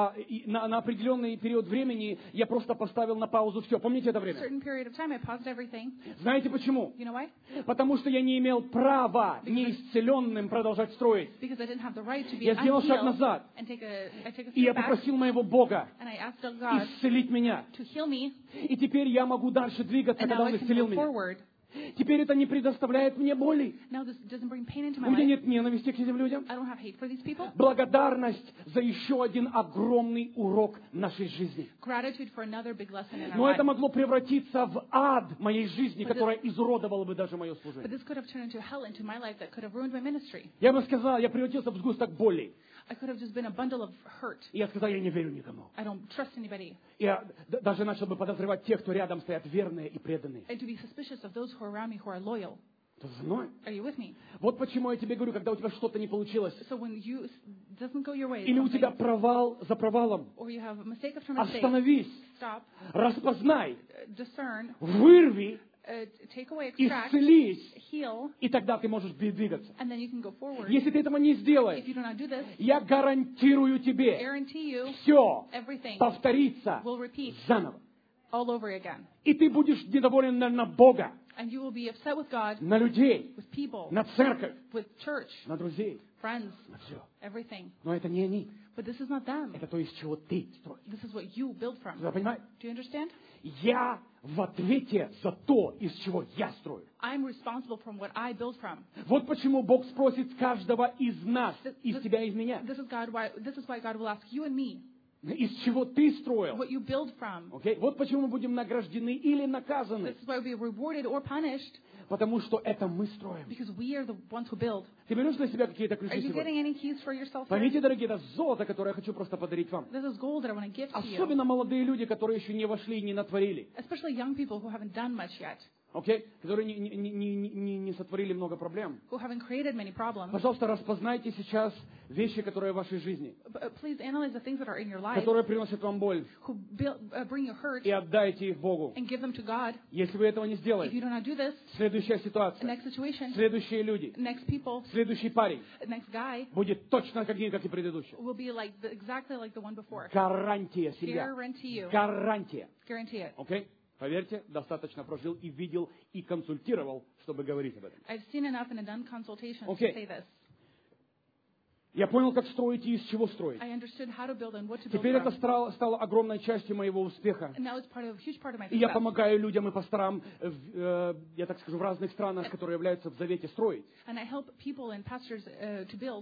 на определенный период времени я просто поставил на паузу все. Помните это A время? certain period of time, I paused everything. Знаете почему? You know why? Потому что я не имел права неисцеленным продолжать строить. Because I didn't have the right to be Я сделал шаг unhealed назад. and take a И я step back. попросил моего Бога And I asked God исцелить меня. to heal me, И теперь я могу дальше двигаться, and когда now I Он can исцелил move меня. forward. Теперь это не предоставляет мне боли. Now this doesn't bring pain into my У меня life. нет ненависти к этим людям. I don't have hate for these people. Благодарность за еще один огромный урок нашей жизни. Gratitude for another big lesson in our Но это life. могло превратиться в ад моей жизни, которая изуродовала бы даже мое But служение. this could have turned into hell into my life that could have ruined my ministry. Я бы сказал, я превратился в сгусток боли. I could have just been a bundle of hurt. И я сказал, я не верю никому. I don't trust anybody. Я даже начал бы подозревать тех, кто рядом стоят верные и преданные. And to be suspicious of those who are around me who are loyal. Кто за мной? Are you with me? Вот почему я тебе говорю, когда у тебя что-то не получилось, So when you doesn't go your way, или у something, тебя провал за провалом, or you have a mistake after mistake, остановись, stop, распознай, discern, вырви, take away, extract, исцелись, heal, и тогда ты можешь двигаться. and then you can go forward. Если ты этого не If сделаешь, you do not do this, я гарантирую тебе, guarantee you все everything повторится will repeat заново. all over again. И ты будешь недоволен на Бога, And you will be upset with God, на людей, with people, на церковь, with church, на друзей, friends, на все. everything. Но это не они. But this is not them. Это то, из чего ты строишь. This is what you build from. Вы понимаете? Do you understand? Я в ответе за то, из чего я строю. I'm responsible from what I build from. Вот почему Бог спросит каждого из нас, из тебя, из меня. This is why God will ask you and me Из чего ты строил. what you build from. Окей? Вот почему мы будем награждены или наказаны. This is why we are rewarded or punished, Потому что это мы строим. because we are the ones who build. Ты берешь для себя какие-то Are ключи you сегодня? getting any keys for yourself? Here? Поймите, дорогие, это золото, которое я хочу просто подарить вам. This is gold that I want to give to you. Особенно молодые люди, которые еще не вошли и не натворили. Especially young people who haven't done much yet. окей, которые не сотворили много проблем. who haven't created many problems. Пожалуйста, распознайте сейчас вещи, которые в вашей жизни, Please analyze the things that are in your life, которые приносят вам боль, who bring you hurt, и отдайте их Богу. and give them to God. Если вы этого не If сделаете, you do not do this, следующая ситуация, next situation, следующие люди, next people, следующий парень next guy будет точно таким, как и предыдущий. will be exactly like the one before. Гарантия семья. Guarantee you. Гарантия. Guarantee it. Окей? Поверьте, достаточно прожил и видел, и консультировал, чтобы говорить об этом. I've seen enough and done consultations Okay. to say this. Я понял, как строить и из чего строить. I understood how to build and what to build Теперь это from. стало огромной частью моего успеха. And now it's huge part of my И я success. помогаю людям и пасторам, я так скажу, в разных странах, которые являются в завете, строить. And I help people and pastors to build.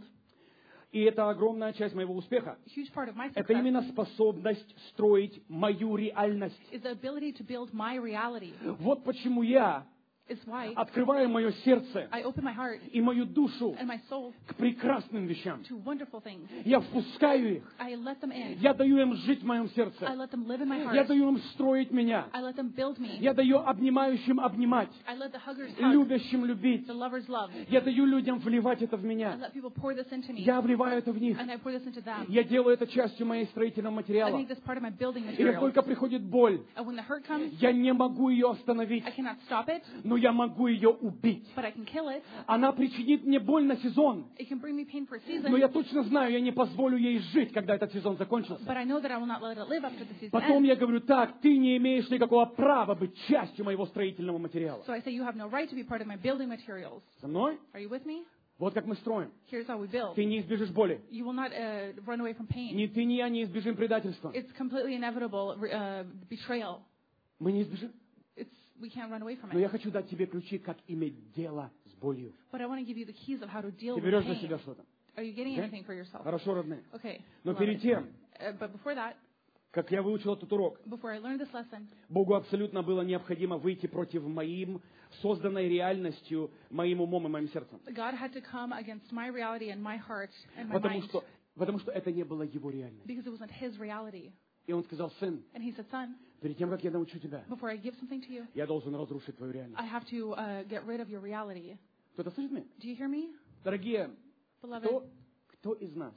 И это огромная часть моего успеха. Huge part of my Это success именно способность строить мою реальность. is the ability to build my reality. Вот почему я It's why открываю мое сердце I open my heart и мою душу and my soul к прекрасным вещам. to wonderful things. Я впускаю их. I let them in. Я даю им жить в моем I сердце. let them live in my Я heart. даю им строить меня. I let them build me. Я даю обнимающим обнимать, I let the huggers hug, любящим любить. the lovers love. Я даю людям вливать это в I меня. let people pour this into me, Я вливаю это в них. and I pour this into them. Я делаю это частью моей строительного I материала. make this part of my building И как material. только приходит боль, And when the hurt comes, я не могу ее остановить, I cannot stop it, но я могу ее убить. but I can kill it. Она причинит мне боль на сезон, It can bring me pain for a но season, я точно знаю, я не позволю ей жить, когда этот сезон закончится. but I know that I will not let it live after the season Потом ends. я говорю, так, ты не имеешь никакого права быть частью моего строительного материала. So I say, you have no right to be part of my building materials. Со мной? Are you with me? Вот как мы строим. Here's how we build. Ты не избежишь боли. You will not run away from pain. Ни ты, ни я не избежим предательства. It's completely inevitable betrayal. Мы не избежим. We can't run away from Но я it. хочу дать тебе ключи, как иметь дело с болью. But I want to give you the keys of how to deal Ты with берешь для себя pain. что-то. Are you getting Okay? anything for yourself? Хорошо, родные. Okay. Но beloved. перед тем, But before that, как я выучил этот урок, before I learned this lesson, Богу абсолютно было необходимо выйти против моим созданной реальностью, моим умом и моим сердцем. God had to come against my reality and my heart and my Потому mind что это не было его реальностью. because it wasn't His reality. И он сказал, сын, And He said, son, перед тем, как я научу тебя, before I give something to you, я должен разрушить твою реальность. I have to get rid of your reality. Кто-то слышит меня? Do you hear me? Дорогие, Beloved, кто из нас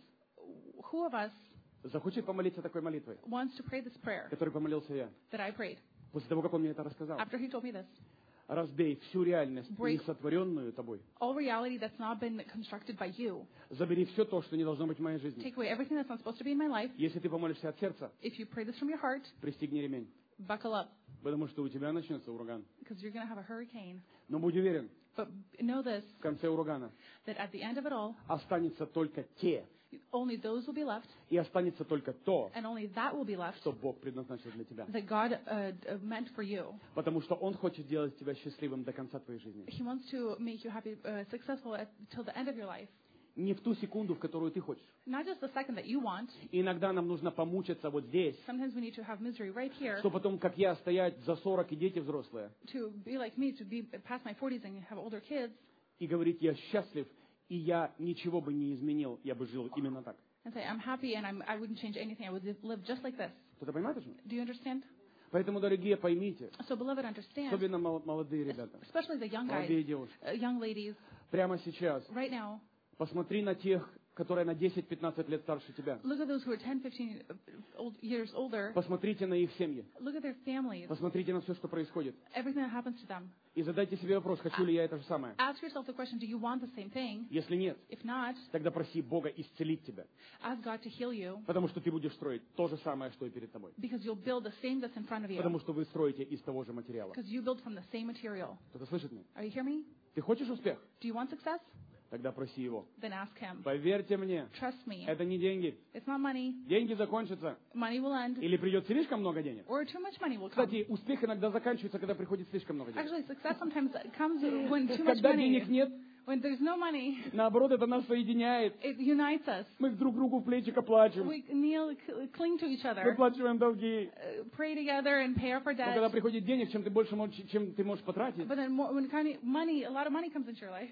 who of us захочет помолиться такой молитвой, wants to pray this prayer которой помолился я, that I prayed после того, как он мне это рассказал? after He told me this? Разбей всю реальность, Break. не сотворенную тобой. All reality that's not been constructed by you. Забери все то, что не должно быть в моей жизни. Take away everything that's not supposed to be in my life. Если ты помолишься от сердца, If you pray this from your heart, пристегни ремень, buckle up потому что у тебя начнется ураган. because you're going to have a hurricane. Но будь уверен, But know this, в конце урагана that at the end of it all, останется только те, only those will be left, и останется только то, and only that will be left что Бог предназначил для тебя. that God meant for you. Потому что Он хочет сделать тебя счастливым до конца твоей жизни. He wants to make you happy, successful till the end of your life. Не в ту секунду, в которую ты хочешь. Not just the second that you want. И иногда нам нужно помучиться вот здесь, Sometimes we need to have misery right here что потом, как я, стоять за 40 и дети взрослые, to be like me, to be past my 40s and have older kids и говорить, я счастлив, и я ничего бы не изменил, я бы жил именно так. and say, I'm happy and I wouldn't change anything. I would live just like this. Кто-то понимает это? Do you understand? Поэтому, дорогие, поймите, So, beloved, understand, особенно молодые ребята, especially the young guys, молодые девушки, young ladies, прямо сейчас right now, посмотри на тех, которые на 10-15 лет старше тебя. look at those who are 10, 15 years older. Посмотрите на их семьи. Look at their families, Посмотрите на все, что происходит. everything that happens to them. И задайте себе вопрос, хочу ли я это же самое. Ask yourself the question, do you want the same thing? Если нет, If not, тогда проси Бога исцелить тебя. ask God to heal you Потому что ты будешь строить то же самое, что и перед тобой. because you'll build the same that's in front of you. Потому что вы строите из того же материала. Because you build from the same material. Кто-то слышит меня? Are you hearing me? Ты хочешь успех? Do you want success? Тогда проси Его. Then ask Him. Поверьте мне, Trust me. это не деньги. It's not money. Деньги закончатся. Money will end. Или придет слишком много денег. Or too much money will come. Кстати, успех иногда заканчивается, когда приходит слишком много денег. Actually, success sometimes comes when too much Когда денег money. нет, When there's no money, наоборот, это нас соединяет. it unites us. Мы друг другу в плечико плачем. We kneel, cling to each other, Выплачиваем долги. pray together, and pay off our Но когда debts. приходит денег, чем ты можешь потратить, But then when money, a lot of money comes into your life.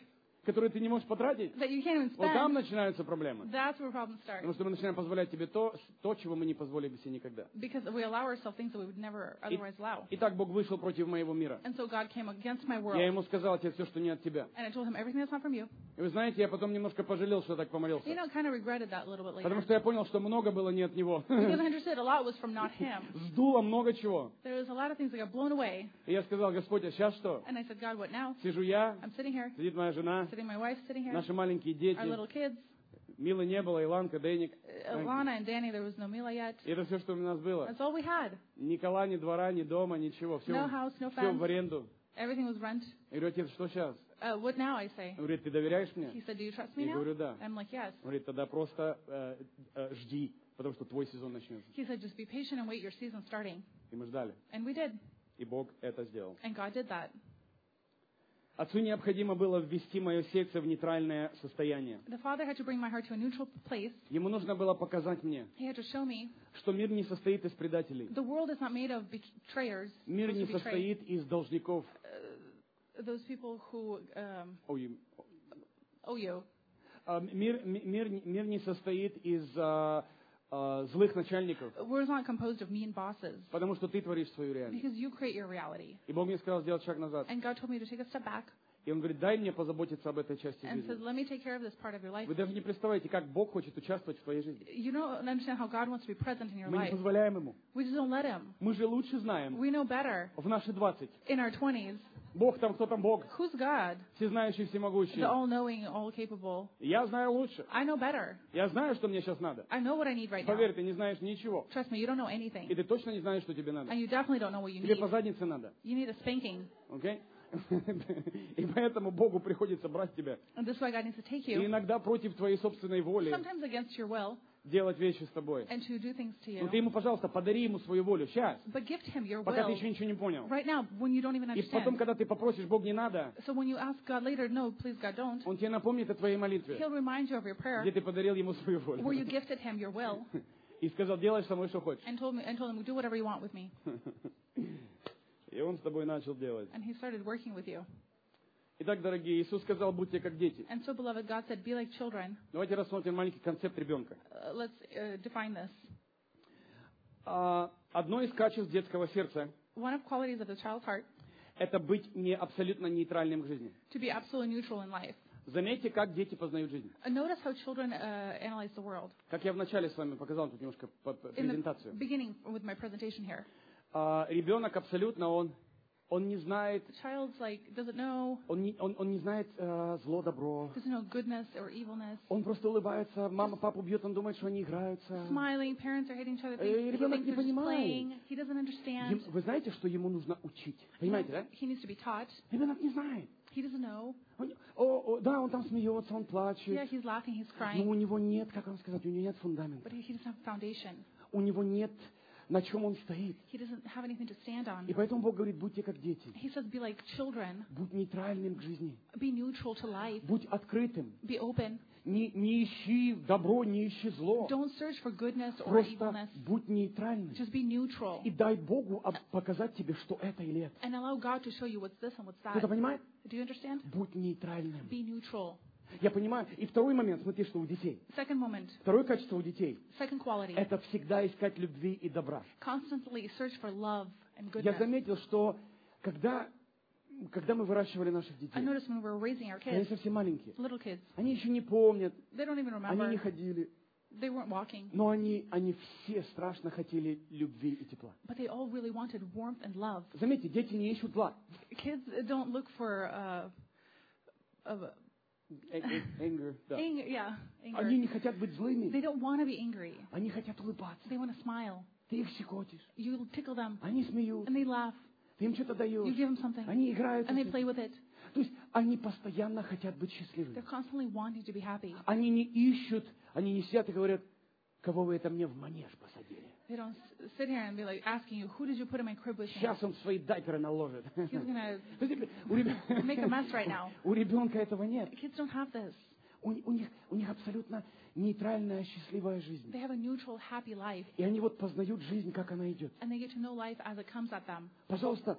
которые ты не можешь потратить, that you can't even вот там spend, начинаются проблемы. that's where problems start. Потому что мы начинаем позволять тебе то, чего мы не позволили бы себе никогда. Because we allow ourselves things that we would never otherwise allow. И так Бог вышел против моего мира. And so God came against my world. Я ему сказал, отец, все, что не от тебя. And I told him everything that's not from you. И вы знаете, я потом немножко пожалел, что так помолился. You know, kind of regretted that a little bit later. Потому что я понял, что много было не от него. Because I understood a lot was from not him. Сдуло много чего. There was a lot of things that got blown away. И я сказал, Господь, а сейчас что? And I said, God, what now? Сижу я, I'm sitting here, сидит моя жена, sitting my wife sitting here, наши маленькие our дети. little kids. Милы не было, Иланка, Дэник. Alana and Danny, there was no Mila yet. И это все, что у нас было. That's all we had. Ни кола, ни двора, ни дома, ничего. Все, No house, no все fence. в аренду. Everything was rent. Я говорю, отец, что сейчас? What now, I say? Он говорит, ты доверяешь мне? He said, do you trust me Я now? говорю, да. I'm like, yes. Он говорит, тогда просто жди, потому что твой сезон начнется. He said, just be patient and wait, your season's starting. И мы ждали. And we did. И Бог это сделал. And God did that. Отцу необходимо было ввести мое сердце в нейтральное состояние. The Father had to bring my heart to a neutral place. Ему нужно было показать мне, He had to show me что мир не состоит из предателей. the world is not made of betrayers. Мир those не who betray. состоит из должников. Those people who Ой, owe you. Мир не состоит из злых начальников, The world is not composed of mean bosses. потому что ты творишь свою реальность. Because you create your reality. И Бог мне сказал сделать шаг назад. And God told me to take a step back И Он говорит, дай мне позаботиться об этой части and said, жизни. let me take care of this part of your life. Вы даже не представляете, как Бог хочет участвовать в твоей жизни. You don't understand how God wants to be present in your Мы не life. позволяем Ему. We just don't let Him. Мы же лучше знаем We know better в наши 20. in our 20s. Бог там, кто там Бог? Who's God? Всезнающий, всемогущий. The all-knowing, all-capable. Я знаю лучше. I know better. Я знаю, что мне сейчас надо. I know what I need right now. Поверь, ты не знаешь ничего. Trust me, you don't know И anything. ты точно не знаешь, что тебе надо. And you definitely don't know what you Тебе need. по заднице надо. You need a spanking. Окей? И поэтому Богу приходится брать тебя. And this is why God needs to take И you, иногда против твоей собственной воли sometimes against your will, делать вещи с тобой. and to do things to Ну ты you. ему, пожалуйста, подари ему свою волю. Сейчас. But gift Him your Пока ты will еще ничего не понял. right now when you don't even И потом, understand. когда ты попросишь, Бог, не надо, So when you ask God later, no, please God, don't, Он тебе напомнит о твоей молитве, He'll remind you of your prayer где ты подарил ему свою where волю. you gifted Him your will И сказал, делай со мной, что хочешь. and told Him, do whatever you want with me. И он с тобой начал делать. And He started working with you. Итак, дорогие, Иисус сказал, будьте как дети. And so, beloved, God said, be like children. Давайте рассмотрим маленький концепт ребенка. Let's define this. Одно из качеств детского сердца One of qualities of the child's heart, – это быть не абсолютно нейтральным к жизни. to be absolutely neutral in life. Заметьте, как дети познают жизнь. Notice how children analyze the world. Как я вначале с вами показал тут немножко In the презентацию. beginning with my presentation here, Ребенок абсолютно, он не знает, the child's like doesn't know он не знает зло, добро. doesn't know goodness or evilness. Он просто улыбается, мама, папу бьет, он думает, что они играются. Smiling, parents are hitting each other. И He ребенок thinks не they're just понимает. playing. He doesn't understand. Вы знаете, что ему нужно учить? Понимаете, да? He needs to be taught. Ребенок не знает. He doesn't know. Да, он там смеется, он плачет. Yeah, he's laughing, he's Но crying, у него нет, как вам сказать, у него нет фундамента. but he doesn't have a foundation. У него нет, на чем он стоит. He doesn't have anything to stand on. И поэтому Бог говорит, будьте как дети. He says, be like children. Будь нейтральным к жизни. Be neutral to life. Будь открытым. Be open. Не ищи добро, не ищи зло. Don't search for goodness or Просто evilness. будь нейтральным. Just be neutral. И дай Богу показать тебе, что это или это. And allow God to show you what's this and what's that. Кто-то понимает? Do you understand? Будь нейтральным. Be neutral. Я понимаю. И второй момент, смотри, что у детей. Second moment, Второе качество у детей second quality. – это всегда искать любви и добра. Constantly search for love and Я goodness. заметил, что когда мы выращивали наших I детей, noticed when we were raising our они kids, совсем маленькие, little kids, они еще не помнят, they don't even они не remember. ходили, They weren't walking. но они все страшно хотели любви и тепла. But they all really wanted warmth and love. Заметьте, дети не ищут зла. Kids don't look for Anger, да. anger. Yeah, Они anger. не хотят быть злыми, They don't want to be angry. они хотят улыбаться. They want to smile. Ты их щекотишь, You tickle them, они смеются, and they laugh. ты им что-то You даешь, give them something, они играют. and they play with it. То есть они постоянно хотят быть счастливыми. They're constantly wanting to be happy. Они не ищут, они не сидят и говорят, кого вы это мне в манеж посадили. They don't sit here and be like asking you, who did you put in my crib with me? Сейчас он свои дайперы наложит. He's gonna То есть make a mess right now. у ребенка этого нет. Kids don't have this. У них абсолютно нейтральная, счастливая жизнь. They have a neutral, happy life, И они вот познают жизнь, как она идет. and they get to know life as it comes at them. Пожалуйста,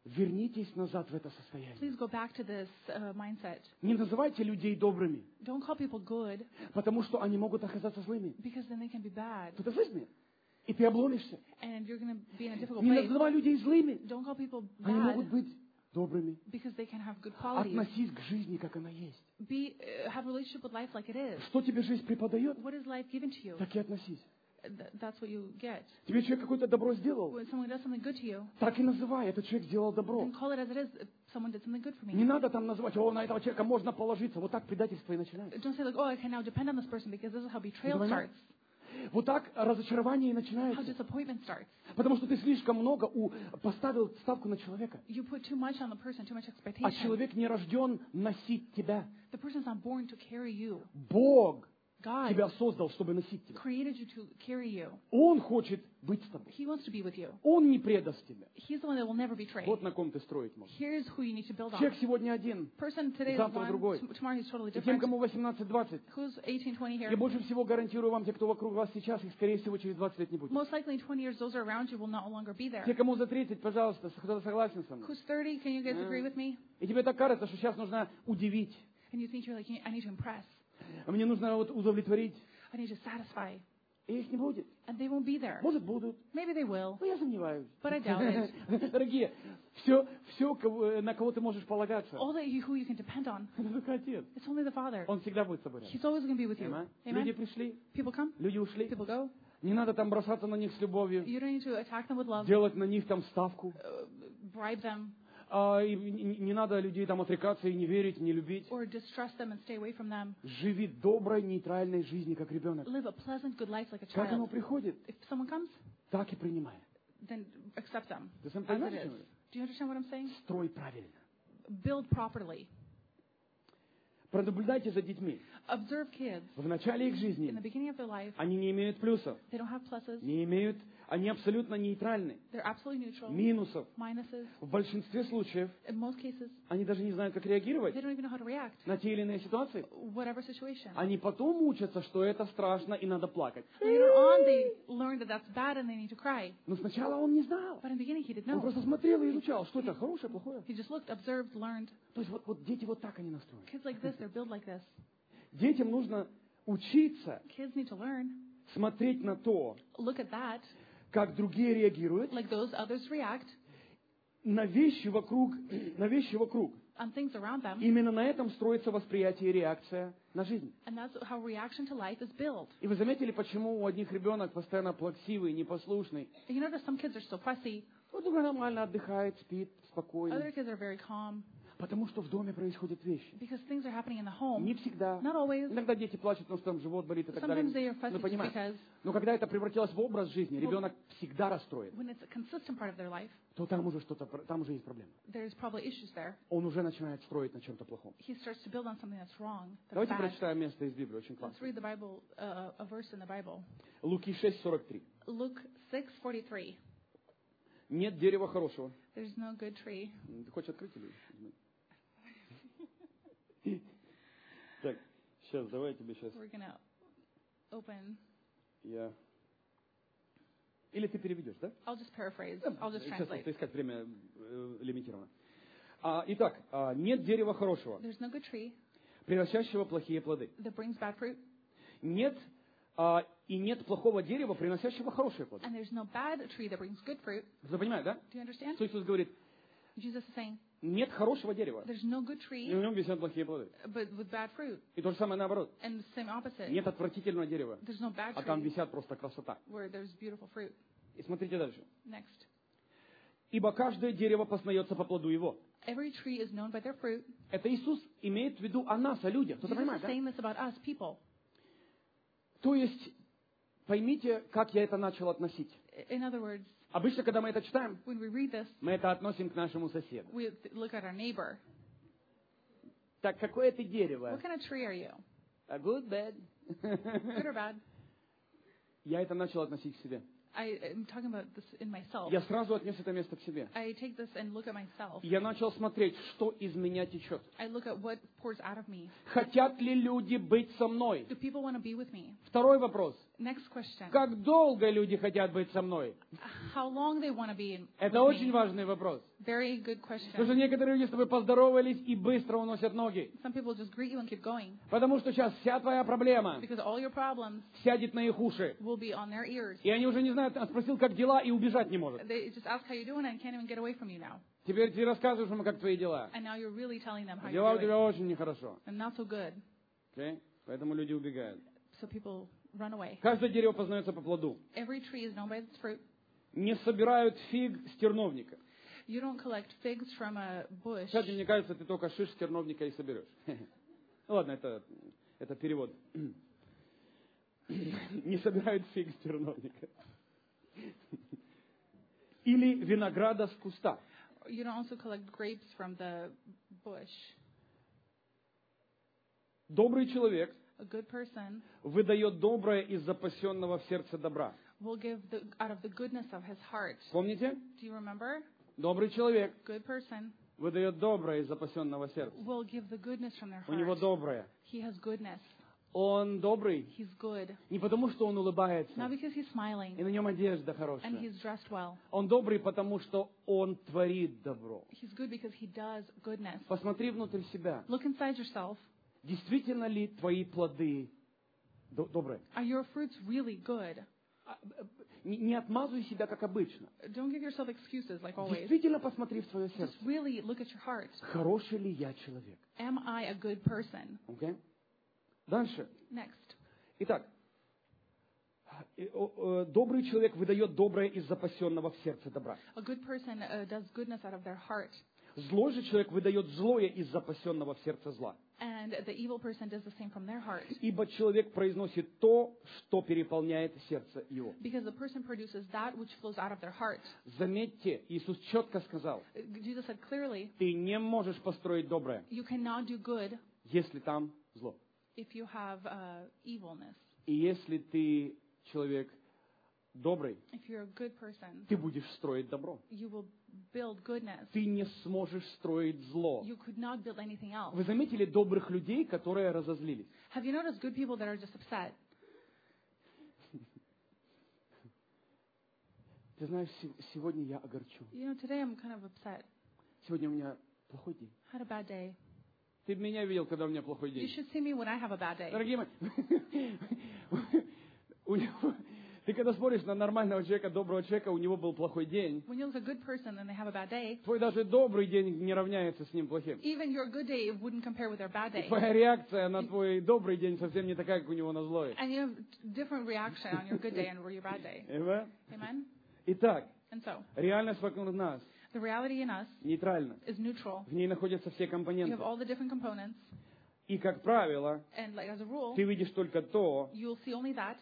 вернитесь назад в это состояние. Please go back to this mindset. Не называйте людей добрыми, Don't call people good потому что они могут оказаться злыми. because then they can be bad. Ты слышишь меня? И ты обломишься. And you're going to be in a difficult Не place. называй людей злыми. Don't call people Они могут bad быть добрыми. because they can have good qualities. Относись к жизни, как она есть. Have a relationship with life like it is. Что тебе жизнь преподает, What is life given to you? так и относись. That's what you get. Тебе человек какое-то добро сделал, When someone does something good to you, так и называй. Этот человек сделал добро. then call it as it is. If someone did something good for me. Не надо там называть, о, на этого человека можно положиться. Вот так предательство и начинается. Don't say like, oh, I can now depend on this person because this is how betrayal Понимаешь? starts. Вот так разочарование и How начинается. disappointment starts. Потому что ты слишком много поставил ставку на человека. You put too much on the person, too much А expectation. человек не рожден носить тебя. The person's not born to carry you. Бог God тебя создал, чтобы носить тебя. created you to carry you. Он хочет быть с тобой. He wants to be with you. Он не предаст тебя. He's the one that will never betray. Вот на ком ты строить можешь. Here's who you need to build on. Человек сегодня один, Person today is завтра one, другой. tomorrow he's totally И тем, different. кому 18-20, Who's 18, 20 here? я больше всего гарантирую вам, те, кто вокруг вас сейчас, их, скорее всего, через 20 лет не будет. Most likely in 20 years, those around you will no longer be there. Те, кому за 30, пожалуйста, кто-то согласен со мной. Who's 30? Can you guys agree with me? И тебе так кажется, что сейчас нужно удивить. And you think you're like, I need to impress. Мне нужно вот удовлетворить. I need to satisfy. И их не будет. And they won't be there. Может, будут. Maybe they will, Но я сомневаюсь. but I doubt it. Дорогие, все, на кого ты можешь полагаться, All that who you can depend on, это только Отец. it's only the Father. Он всегда будет с тобой рядом. He's always going to be with you. Amen. Amen? Люди пришли, People come, люди ушли. people go. Не надо там бросаться на них с любовью, You don't need to attack them with love, делать на них там ставку. bribe them, И не надо людей там отрекаться и не верить, не любить. or distrust them and stay away from them. Живи доброй, нейтральной жизнью, как ребенок. Live a pleasant, good life like a Как оно child. приходит, If someone comes, так и принимай. then accept them Ты сам as it понимаешь, is. что это? Do you understand what I'm saying? Строй правильно. Build properly. Пронаблюдайте за детьми. Observe kids. В начале их In the жизни beginning of their life, они не имеют плюсов, they don't have pluses. они абсолютно нейтральны. They're absolutely neutral. Минусов. Minuses. В большинстве случаев In most cases, они даже не знают, как реагировать they don't even know how to react. на те или иные ситуации. Whatever situation. Они потом учатся, что это страшно и надо плакать. Later on, they learn that that's bad and they need to cry. Но сначала он не знал. But in the beginning, he didn't Он know. просто смотрел и изучал, что это хорошее, плохое. He just looked, observed, learned. То есть вот дети вот так они настроены. Kids like this, they're built like this. Детям нужно учиться Kids need to learn, смотреть на то, look at that, как другие реагируют, like those others react на вещи вокруг. on things around them. Именно на этом строится восприятие и реакция на жизнь. And that's how reaction to life is built. И вы заметили, почему у одних ребенок постоянно плаксивый, непослушный? And you notice some kids are so fussy, Вот другой нормально отдыхает, спит, спокойно. other kids are very calm, Потому что в доме происходят вещи. because things are happening in the home. Не всегда. Not always. Иногда дети плачут, потому что там живот болит и так Sometimes they далее. are fussy Ну, just понимаете. because Но когда это превратилось в образ жизни, ребенок всегда расстроен, when it's a consistent part of their life, то там уже есть проблема. there's probably issues there. Он уже начинает строить на чем-то плохом. He starts to build on something that's wrong, that's Давайте bad. прочитаем место из Библии, очень Let's классно. read the Bible, a verse in the Bible. Луки 6:43. Luke 6:43. Нет дерева хорошего. There's no good tree. Ты хочешь открыть или? Так, сейчас, давай я тебе сейчас. We're gonna open. Или ты переведешь, да? I'll just paraphrase. I'll just Сейчас translate. просто искать время лимитировано. Итак, нет дерева хорошего, There's no good tree приносящего плохие плоды. that brings bad fruit, Нет и нет плохого дерева, приносящего хорошие плоды. and there's no bad tree that brings good fruit. Вы понимаете, да? Do you understand? Что Иисус говорит? Jesus is saying Нет хорошего дерева, there's no good и tree, в нем висят плохие плоды. but with bad fruit, И то же самое наоборот. and the same opposite. Нет отвратительного дерева, There's no bad а там tree висят просто красота. where there's beautiful fruit. И смотрите дальше. Next, Ибо каждое дерево познается по плоду его. every tree is known by their fruit. Это Иисус имеет в виду о нас, о людях. Кто-то Jesus понимает, is да? saying this about us, people. То есть, поймите, как я это начал относить. In other words, Обычно, когда мы это читаем, when we read this, мы это относим к нашему соседу. we look at our neighbor. Так, какое ты дерево? What kind of tree are you? Good, bad. Good or bad? Я это начал относить к себе. I'm talking about this in myself. Я сразу отнес это место к себе. I take this and look at myself. Я начал смотреть, что из меня течет. I look at what pours out of me. Хотят ли люди быть со мной? Do people want to be with me? Второй вопрос. Next question. Как долго люди хотят быть со мной? How long they want to be with Это me? очень важный вопрос. Very good Потому что question. некоторые люди с тобой поздоровались и быстро уносят ноги. Some people just greet you and keep going Потому что сейчас вся твоя проблема because all your problems сядет на их уши. will be on their ears. И они уже не знают, он спросил, как дела, и убежать не может. They just ask how you're doing and can't even get away from you now. Теперь ты рассказываешь ему, как твои дела. And now you're really telling them how Дела у you're тебя doing. очень нехорошо. And not so good. Okay? Поэтому люди убегают. So people run away. Каждое дерево познается по плоду. Every tree is known by its fruit. Не собирают фиг с терновника. You don't collect figs from a bush. Кстати, мне кажется, ты только шиш с терновника и соберешь. Ну ладно, это перевод. Не собирают фиг с терновника. Или винограда с куста. You don't also collect grapes from the bush. Добрый человек A good person выдает доброе из запасенного в сердце добра. will give out of the goodness of his heart. Помните? Do you remember? Добрый человек Good person выдает доброе из запасенного сердца. will give the goodness from their У него heart. доброе. He has goodness. Он добрый He's good. не потому, что он улыбается, Not because he's и smiling на нем одежда and хорошая. he's dressed well. Он добрый, потому что он творит добро. He's good because he does goodness. Посмотри внутрь себя. Look inside yourself. Действительно ли твои плоды добрые? Are your fruits really good? Не отмазывай себя, как обычно. Don't give yourself excuses like always. Действительно посмотри в свое сердце. Just really look at your heart. Хороший ли я человек? Am I a good person? Okay? Дальше. Next. Итак, добрый человек выдает доброе из запасенного в сердце добра. A good person does goodness out of their heart. Злой же человек выдает злое из запасенного в сердце зла. And the evil person does the same from their heart. Ибо человек произносит то, что переполняет сердце его. Because the person produces that which flows out of their heart. Заметьте, Иисус четко сказал, Jesus said clearly, ты не можешь построить доброе, you cannot do good если там зло. if you have evilness. И если ты человек добрый, If you're a good person, ты будешь строить добро. you will build goodness. Ты не сможешь строить зло. You could not build anything else. Вы заметили добрых людей, которые разозлились? Have you noticed good people that are just upset? Ты знаешь, сегодня я огорчен. You know, today I'm kind of upset. Сегодня у меня плохой день. Had a bad day. Ты меня видел, когда у меня плохой You день. should see me when I have a bad day. Дорогие мои, ты когда смотришь на нормального человека, доброго человека, у него был плохой день, When you look at a good person and they have a bad day, твой даже добрый день не равняется с ним плохим. even your good day wouldn't compare with their bad И day. твоя реакция на твой добрый день совсем не такая, как у него на злой. And you have different reaction on your good day and your bad day. Amen? Amen? Итак, And so, реальность вокруг нас the reality in us нейтральна. is neutral. В ней находятся все You компоненты. have all the different components, И, как правило, and like as a rule, ты видишь только то, you'll see only that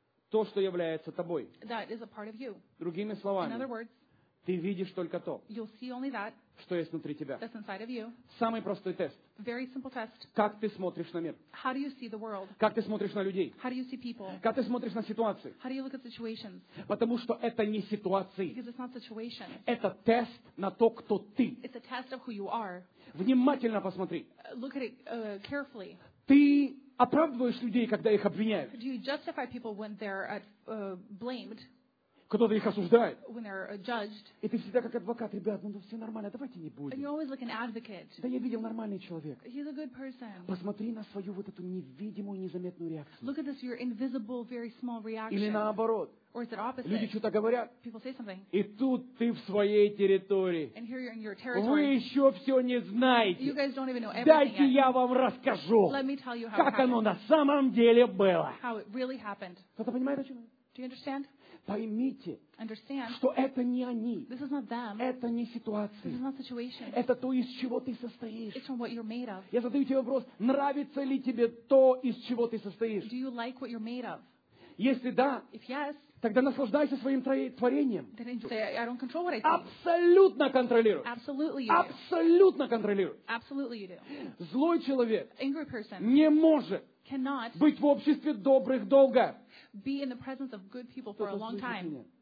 что является тобой. that is a part of you. Другими In other словами, words, ты видишь только то, you'll see only that что есть внутри тебя. that's inside of you. Самый простой тест. Very simple test. Как ты смотришь на мир? How do you see the world? Как ты смотришь на людей? How do you see people? Как ты смотришь на ситуации? How do you look at situations? Потому что это не ситуации. Because it's not situations. Это тест на то, кто ты. It's a test of who you are. Внимательно посмотри. Look at it carefully. Ты оправдываешь людей, когда их обвиняют. Do you justify people when they're blamed, Кто-то их осуждает. when they're judged? И ты всегда как адвокат, ребят, ну все нормально, давайте не And будем. you're always like an advocate. Да я видел нормальный человек. He's a good person. Посмотри на свою вот эту невидимую, незаметную реакцию. Look at this, your invisible, very small Или reaction. наоборот. Or is it Люди opposite? что-то говорят, People say something, и тут ты в своей территории. and here you're in your Вы territory. еще все не You знаете. guys don't even know everything Дайте yet. я вам расскажу, Let me tell you how it как оно happened. на самом деле было. How it really happened. Кто-то понимает, о чем я? Do you understand? Поймите, Understand? что это не они, This is not them. это не This is ситуации, not situation. это то, из чего ты состоишь. It's from what you're made of. Я задаю тебе вопрос, нравится ли тебе то, из чего ты состоишь? Do you like what you're made of? Если да, If yes, тогда наслаждайся своим творением. then you say, I don't control what I think. Абсолютно контролируй. Absolutely you do. Абсолютно контролируй. Absolutely you do. Злой человек Angry person не может cannot быть в обществе добрых долго. be in the presence of good people for a Кто-то long слышит time. меня?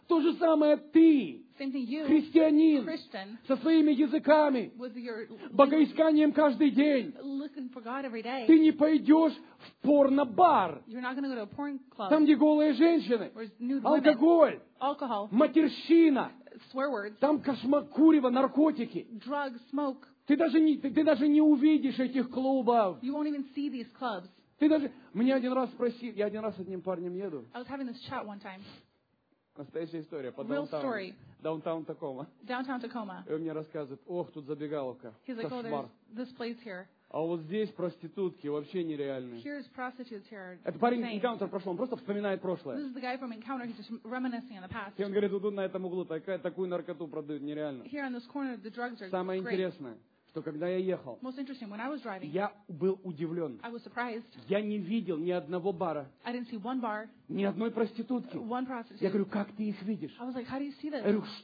То же самое ты, Same thing you, христианин, Christian, со своими языками, with your богоисканием каждый день. looking for God every day. Ты не пойдешь в порно-бар, You're not going to go to a porn club там, где голые женщины, where there's nude women, алкоголь, alcohol, матерщина, swear words, там кошмар, курево, наркотики. drugs, smoke. Ты даже не увидишь этих клубов. You won't even see these clubs. Меня один раз спросили, я один раз с одним парнем еду. I was having this chat one time. Настоящая история, по Real story. даунтаун Такома. Downtown Tacoma. И он мне рассказывает, тут забегаловка, He's like, oh, there's кошмар. this place here. А вот здесь проститутки вообще нереальные. Here's prostitutes here. Это парень Insane. Encounter прошел, он просто вспоминает This прошлое. is the guy from Encounter. He's just reminiscing on the past. И он говорит, тут на этом углу такую наркоту продают, нереально. Here on this corner, the drugs are Самое great. интересное, что когда я ехал, Most interesting, when I was driving, я был удивлен. I was surprised. Я не видел ни одного бара, I didn't see one bar, ни одной проститутки. one Я prostitute. говорю, как ты их видишь? I was like, how do you see Я this? говорю,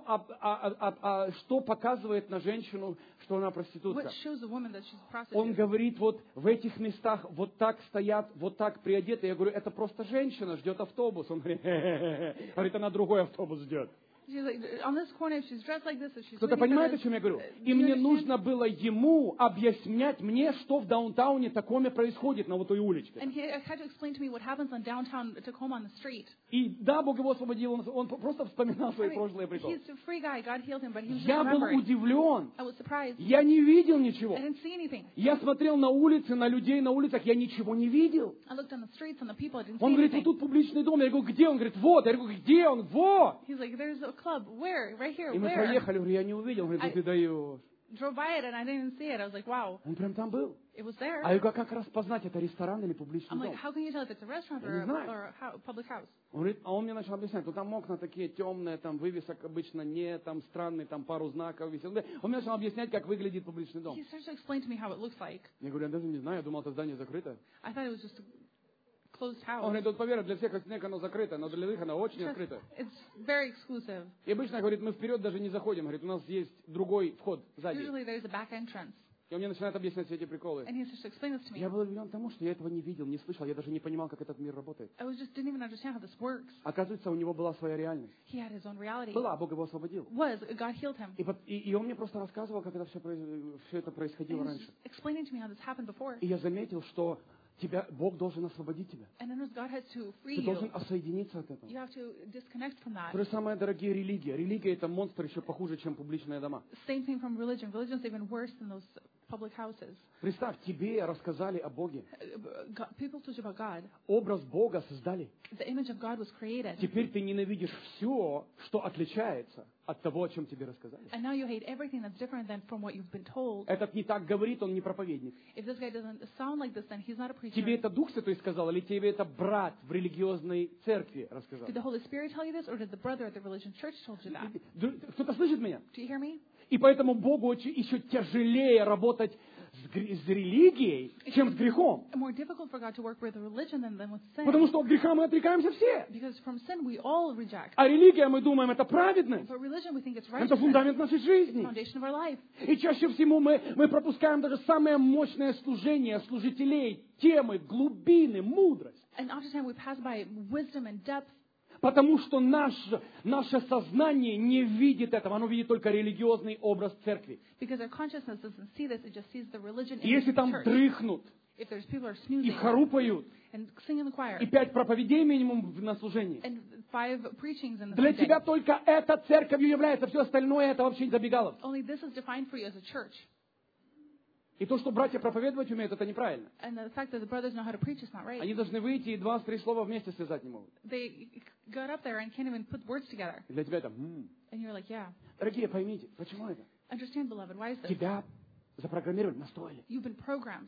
что показывает на женщину, что она проститутка? What shows a woman that she's a Он prostitute? говорит, вот в этих местах вот так стоят, вот так приодеты. Я говорю, это просто женщина ждет автобус. Он говорит, говорит, она другой автобус ждет. She's like, on this corner, if she's dressed like this, if she's Кто-то waiting for понимает, о this, чем я говорю? do И you мне understand? нужно было ему объяснять мне, что в даунтауне Такоме происходит на вот той уличке. And he had to explain to me what happens on downtown Tacoma on the street. И да, Бог его освободил, он просто вспоминал I свои mean, прошлые приколы. he's a free guy. God healed him, but he was just Я был remembering. удивлен. I was surprised. Я не видел ничего. I didn't see anything. Я смотрел на улицы, на людей на улицах, я ничего не видел. I looked on the streets, on the people. I didn't see Он говорит, вот anything. тут публичный дом. Я говорю, где? Он говорит, вот. Я говорю, где он? Вот. He's like, there's a club. Where? Right here. И мы Where? проехали, говорю, я не увидел. Он говорит, ну ты даешь. Drove by it and I didn't see it. I was like, wow, Он прям там был. it was there. А я говорю, как распознать, это ресторан или публичный I'm like, дом? how can you tell if it's a restaurant Я or не знаю. a public house? Он говорит, а он мне начал объяснять, ну там окна такие темные, там вывесок обычно нет, там странный, там пару знаков висит. Он мне начал объяснять, как выглядит публичный дом. He starts to explain to me how it looks like. Я говорю, я даже не знаю, я думал, это здание закрыто. I thought it was just a closed Он house. говорит, вот поверь, для всех остальных оно закрыто, но для них оно очень открыто. It's very exclusive. И обычно, говорит, мы вперед даже не заходим. Говорит, у нас есть другой вход сзади. Usually there's a back entrance. И он мне начинает объяснять все эти приколы. And he starts to explain this to me. Я был удивлен тому, что я этого не видел, не слышал, я даже не понимал, как этот мир работает. I didn't even understand how this works. Оказывается, у него была своя реальность. He had his own reality. Была, Бог его освободил. God healed him. И он мне просто рассказывал, как это все это And происходило he was раньше. just explaining to me how this happened before. И я заметил, что Бог должен освободить тебя. And then God has to free Ты you. должен осоединиться от этого. You have to disconnect from that. То же самое, дорогие, религия. Религия — это монстр еще похуже, чем публичные дома. Same thing from religion. Religion's even worse than those public houses. Представь, тебе рассказали о Боге. People told you about God. Образ Бога создали. The image of God was created. Теперь ты ненавидишь все, что отличается от того, о чем тебе рассказали. And now you hate everything that's different than from what you've been told. Этот не так говорит, он не проповедник. If this guy doesn't sound like this, then he's not a preacher. Тебе это Дух Святой сказал, или тебе это брат в религиозной церкви рассказал? Did the Holy Spirit tell you this, or did the brother at the religion church told you that? Кто-то слышит меня? Do you hear me? И поэтому Богу очень, еще тяжелее работать с религией, чем с грехом. More difficult for God to work with religion than with sin. Потому что от греха мы отрекаемся все. Because from sin we all reject. А религия, мы думаем, это праведность. But religion we think it's Это righteousness. фундамент нашей жизни. Foundation of our life. И чаще всего мы пропускаем даже самое мощное служение служителей, темы, глубины, мудрость. And oftentimes we pass by wisdom and depth. Потому что наше сознание не видит этого, оно видит только религиозный образ церкви. Because our consciousness doesn't see this, it just sees the religion И in если the там church. дрыхнут, If there's people who are и snoozing хрупают, and sing in the choir, и 5 проповедей минимум на служении, and 5 preachings in the для same day, тебя только эта церковью является, все остальное это вообще забегалов. only this is defined for you as a church. И то, что братья проповедовать умеют, это неправильно. And the fact that the brothers know how to preach is not right. Они должны выйти и 2-3 слова вместе связать не могут. They got up there and can't even put words together. И для тебя это... And you're like, yeah. Дорогие, поймите, почему это? Understand, beloved, why is this? Тебя запрограммировали, настроили. You've been programmed.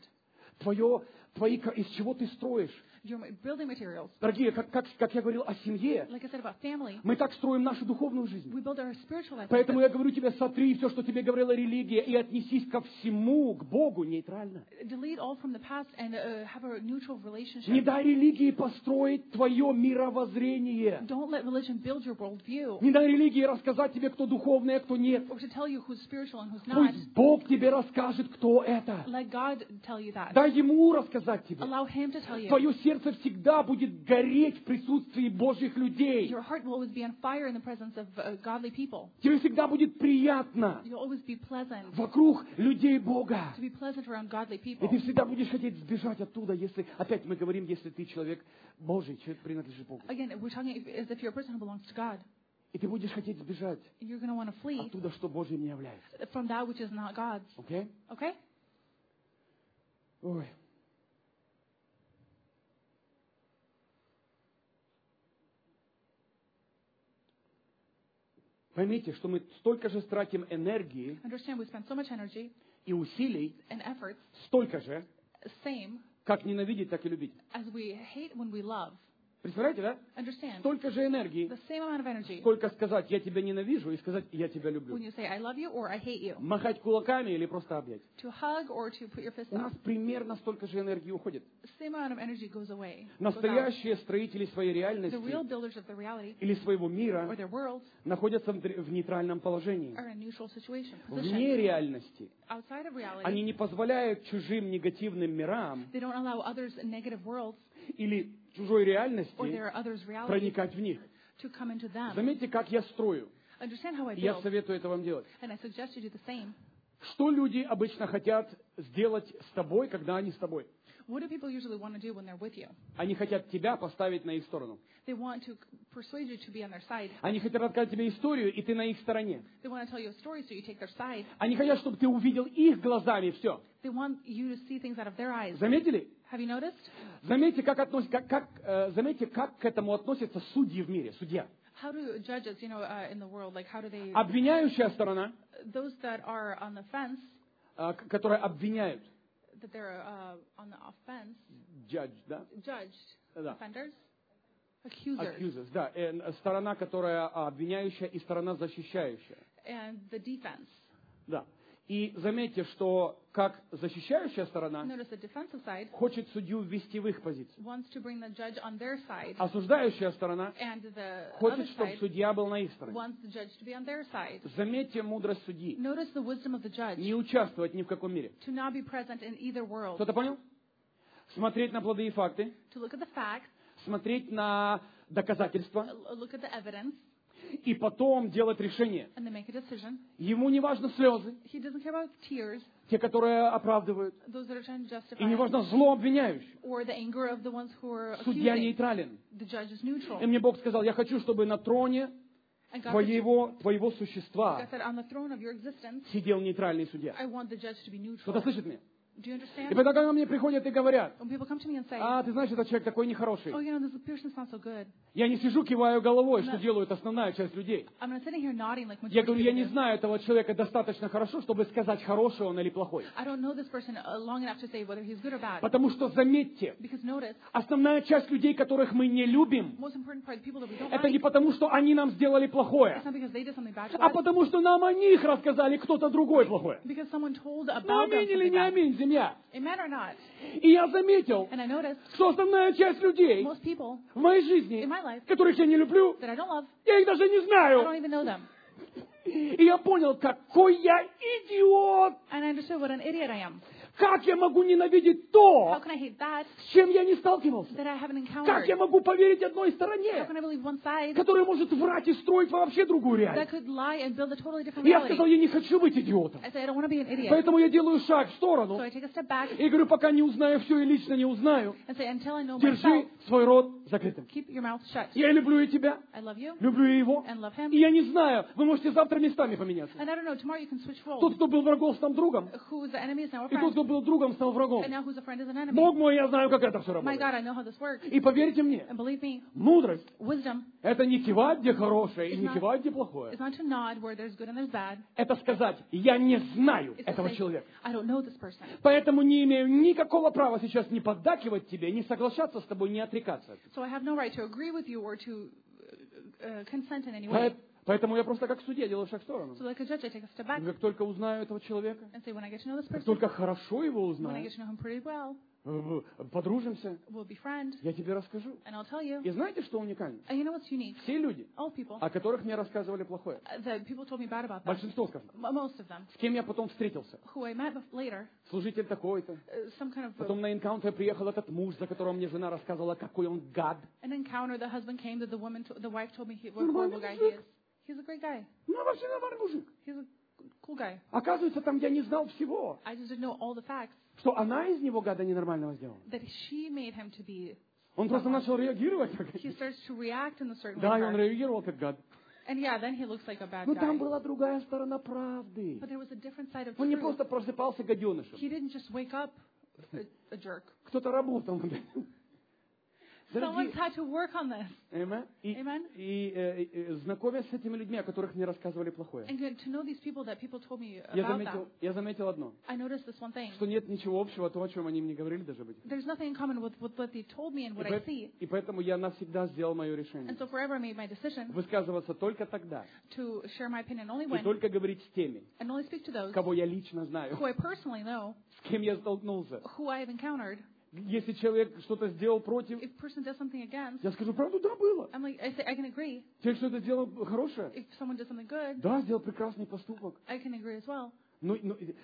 Из чего ты строишь? Your building materials. Дорогие, как я говорил о семье, Like I said about family, мы так строим нашу духовную жизнь. we build our spiritual life. Поэтому я говорю тебе, сотри все, что тебе говорила религия, и отнесись ко всему, к Богу нейтрально. Delete all from the past and have a neutral relationship. Не дай религии построить твое мировоззрение. Don't let religion build your worldview. Не дай религии рассказать тебе, кто духовный, а кто нет. Or to tell you who's spiritual and who's not. Пусть Бог тебе расскажет, кто это. Let God tell you that. Дай Ему рассказать тебе. Allow Him to tell you. Твое сердце всегда будет гореть в присутствии Божьих людей. Your heart will always be on fire in the presence of godly people. Тебе всегда будет приятно You'll always be pleasant. вокруг людей Бога. To be pleasant around godly И people. ты всегда будешь хотеть сбежать оттуда, если, опять мы говорим, если ты человек Божий, человек принадлежит Богу. Again, we're talking as if you're a person who belongs to God. И ты будешь хотеть сбежать You're going to want to flee оттуда, что Божьим не является. from that which is not God's. Окей? Okay? Ой. Поймите, что мы столько же тратим энергии Understand we spend so much energy и усилий, and efforts, столько же, same как ненавидеть, так и любить. as we hate when we love. Представляете, да? Understand? Столько же энергии, The same amount of energy сколько сказать «я тебя ненавижу» и сказать «я тебя люблю». when you say I love you or I hate you. Махать кулаками или просто обнять. To hug or to put your fist У нас up. примерно столько же энергии уходит. The same amount of energy goes away. Goes out. Настоящие строители своей The реальности real builders of the reality или своего or мира their world находятся в нейтральном положении. are in a neutral situation, Вне position. реальности. Outside of Они reality, не позволяют чужим негативным мирам they don't allow others in negative worlds или чужой or реальности their others' reality проникать в них. to come into them. Заметьте, как я строю. Understand how I И я build, советую это вам делать. and I suggest you do the same. Что люди обычно хотят сделать с тобой, когда они с тобой? What do people usually want to do when they're with you? Они хотят тебя поставить на их сторону. They want to persuade you to be on their side. Они хотят рассказать тебе историю, и ты на их стороне. They want to tell you a story so you take their side. Они хотят, чтобы ты увидел их глазами все. They want you to see things out of their eyes. Заметили? Have you noticed? Заметьте, заметьте, как к этому относятся судьи в мире, судья. How do judges, in the world, like how do they, Обвиняющая сторона, those that are on the fence, которая обвиняют, that they're on the offense, judge, да? judged, Да. offenders, accusers, Accusers, да. Сторона, которая обвиняющая, и сторона защищающая. and the defense. Да. И заметьте, что как защищающая сторона Notice the defensive side хочет судью ввести в их позицию. wants to bring the judge on their side, Осуждающая сторона and the other хочет, чтобы side судья был на их стороне. wants the judge to be on their side. Заметьте мудрость судьи. Notice the wisdom of the judge Не участвовать ни в каком мире. to not be present in either world, Кто-то понял? Смотреть на плоды и факты, to look at the facts, смотреть на доказательства look at the evidence, и потом делать решение. and then make a decision. Ему не важно слезы, He doesn't care about tears, те, которые оправдывают, those that are trying to justify, и не важно зло обвиняющих. or the anger of the ones who are Судья accusing. нейтрален. The judge is neutral. И мне Бог сказал, я хочу, чтобы на троне And God твоего существа said, on the throne of your existence, сидел нейтральный судья. I want the judge to be neutral. Кто-то слышит меня? Do you И understand? когда ко мне приходят и говорят, When people come to me and say, ты знаешь, этот человек такой нехороший. oh, this person's not so good. Я не сижу, киваю головой, что Да. делают основная часть людей. I'm not sitting here nodding like Я majority говорю, я people не do. знаю этого человека достаточно хорошо, чтобы сказать, хороший он или плохой. I don't know this person long enough to say whether he's good or bad. Потому что, заметьте, Because notice, основная часть людей, которых мы не любим, most important part of the people that we don't это не like, потому, что они нам сделали плохое, it's not because they did something bad to а us, потому, что нам о них рассказали кто-то другой плохое. because someone told Ну, about them аминь или something не bad. аминь, земля? Amen or not? И я заметил, And I noticed что основная часть людей most people в моей жизни, in my life которых я не люблю, that I don't love, я их даже не I don't знаю. even know them. И я понял, какой я идиот! And I understood what an idiot I am. Как я могу ненавидеть How то, can I hate that с чем я не сталкивался? that I haven't Как encountered? я могу поверить одной How стороне, can I believe one side которая может врать и строить вообще другую that реальность? could lie and build a totally different И я reality? сказал, я не хочу быть идиотом. I said, I don't want to be an idiot. Поэтому я делаю шаг в So сторону I take a step back и говорю, пока не узнаю все и лично не узнаю, and say, until I know держи myself, свой рот закрытым. keep your mouth shut. Я люблю и тебя, I love you люблю и его. and love him. И я не знаю, вы можете завтра местами поменяться. And I don't know, tomorrow you can switch Тот, roles. кто был врагом, стал другом. Who is the enemy is now a И тот, friend. кто был другом, стал врагом. And now who's a friend is an enemy. Бог мой, я знаю, как это все My работает. God, I know how this works. И поверьте мне, And believe me, мудрость wisdom — это не кивать, где хорошее, и It's не not- кивать, где плохое. is not to nod where there's good and there's bad. Это сказать, я не знаю It's to этого say, человека. I don't know this person. Поэтому не имею никакого права сейчас не поддакивать тебе, не соглашаться с тобой, не отрекаться. So I have no right to agree with you or to consent in any way. Поэтому я просто как судья делаю шаг в сторону. So like a judge, I take a step back Как только узнаю этого человека, and say, when I get to know this как person, только хорошо его when I узнаю, get to know him pretty well, подружимся, we'll be friends, я тебе расскажу. and I'll tell you. И знаете, что уникально? And you know what's unique? Все люди, All people. о которых мне рассказывали плохое, That people told me bad about them. большинство, скажем, Most of them. с кем я потом встретился, Who I met later. служитель такой-то, Some kind of потом на энкаунтер приехал этот муж, за которого мне жена рассказывала, какой он гад. an encounter. The husband came that the wife told me what a horrible guy he is. He's a great guy. Ну, вообще нормальный мужик. He's a cool guy. Оказывается, там я не знал всего, I just didn't know all the facts. что она из него гада ненормального сделала. That she made him to be. Он просто начал реагировать. He starts to react in a certain Да, и way. он реагировал как гад. And yeah, then he looks like a bad Но там guy. была другая сторона правды. But there was a different side of Он не truth. просто просыпался гаденышем. He didn't just wake up a jerk. Кто-то работал над этим. Someone's had to work on this. Amen. Amen. И знакомясь с этими людьми, о которых мне рассказывали плохое, And to know these people that people told me about them, я заметил одно, I noticed this one thing. что нет ничего общего то, о чем они мне говорили даже об этих. There's nothing in common with what they told me and what I see. И поэтому я навсегда сделал мое решение. And so forever I made my decision Высказываться только тогда. to share my opinion only И when, только говорить с теми, and only speak to those кого я лично знаю, who I personally know, с кем я столкнулся. who I have encountered. Если человек что-то сделал против, If a person does something against, я скажу правду, да, было. I'm like, I say, I can agree. Человек что-то сделал хорошее, If someone did something good, да, сделал прекрасный поступок. I can agree as well. Ну,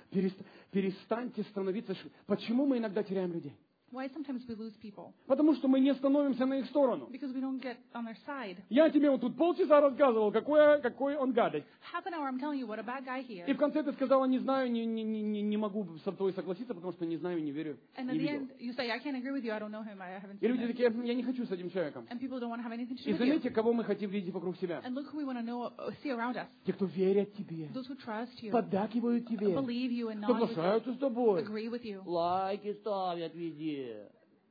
перестаньте становиться... Почему мы иногда теряем людей? Why sometimes we lose people? Потому что мы не становимся на их сторону. Because we don't get on their side. Я тебе вот тут полчаса рассказывал, какой он гадость. Half an hour I'm telling you what a bad guy he И is. в конце ты сказала, не знаю, не могу с тобой согласиться, потому что не знаю, не верю, And не at the видел. end, you say, I can't agree with you, I don't know him, I haven't И seen люди him. такие, я не хочу с этим человеком. And people don't want to have anything to И do with you. заметьте, кого мы хотим видеть вокруг себя. And look who we want to see around us. Те, кто верят тебе, Those who trust you, поддакивают тебе, believe you and соглашаются с тобой. agree with you, Лайки ставят везде.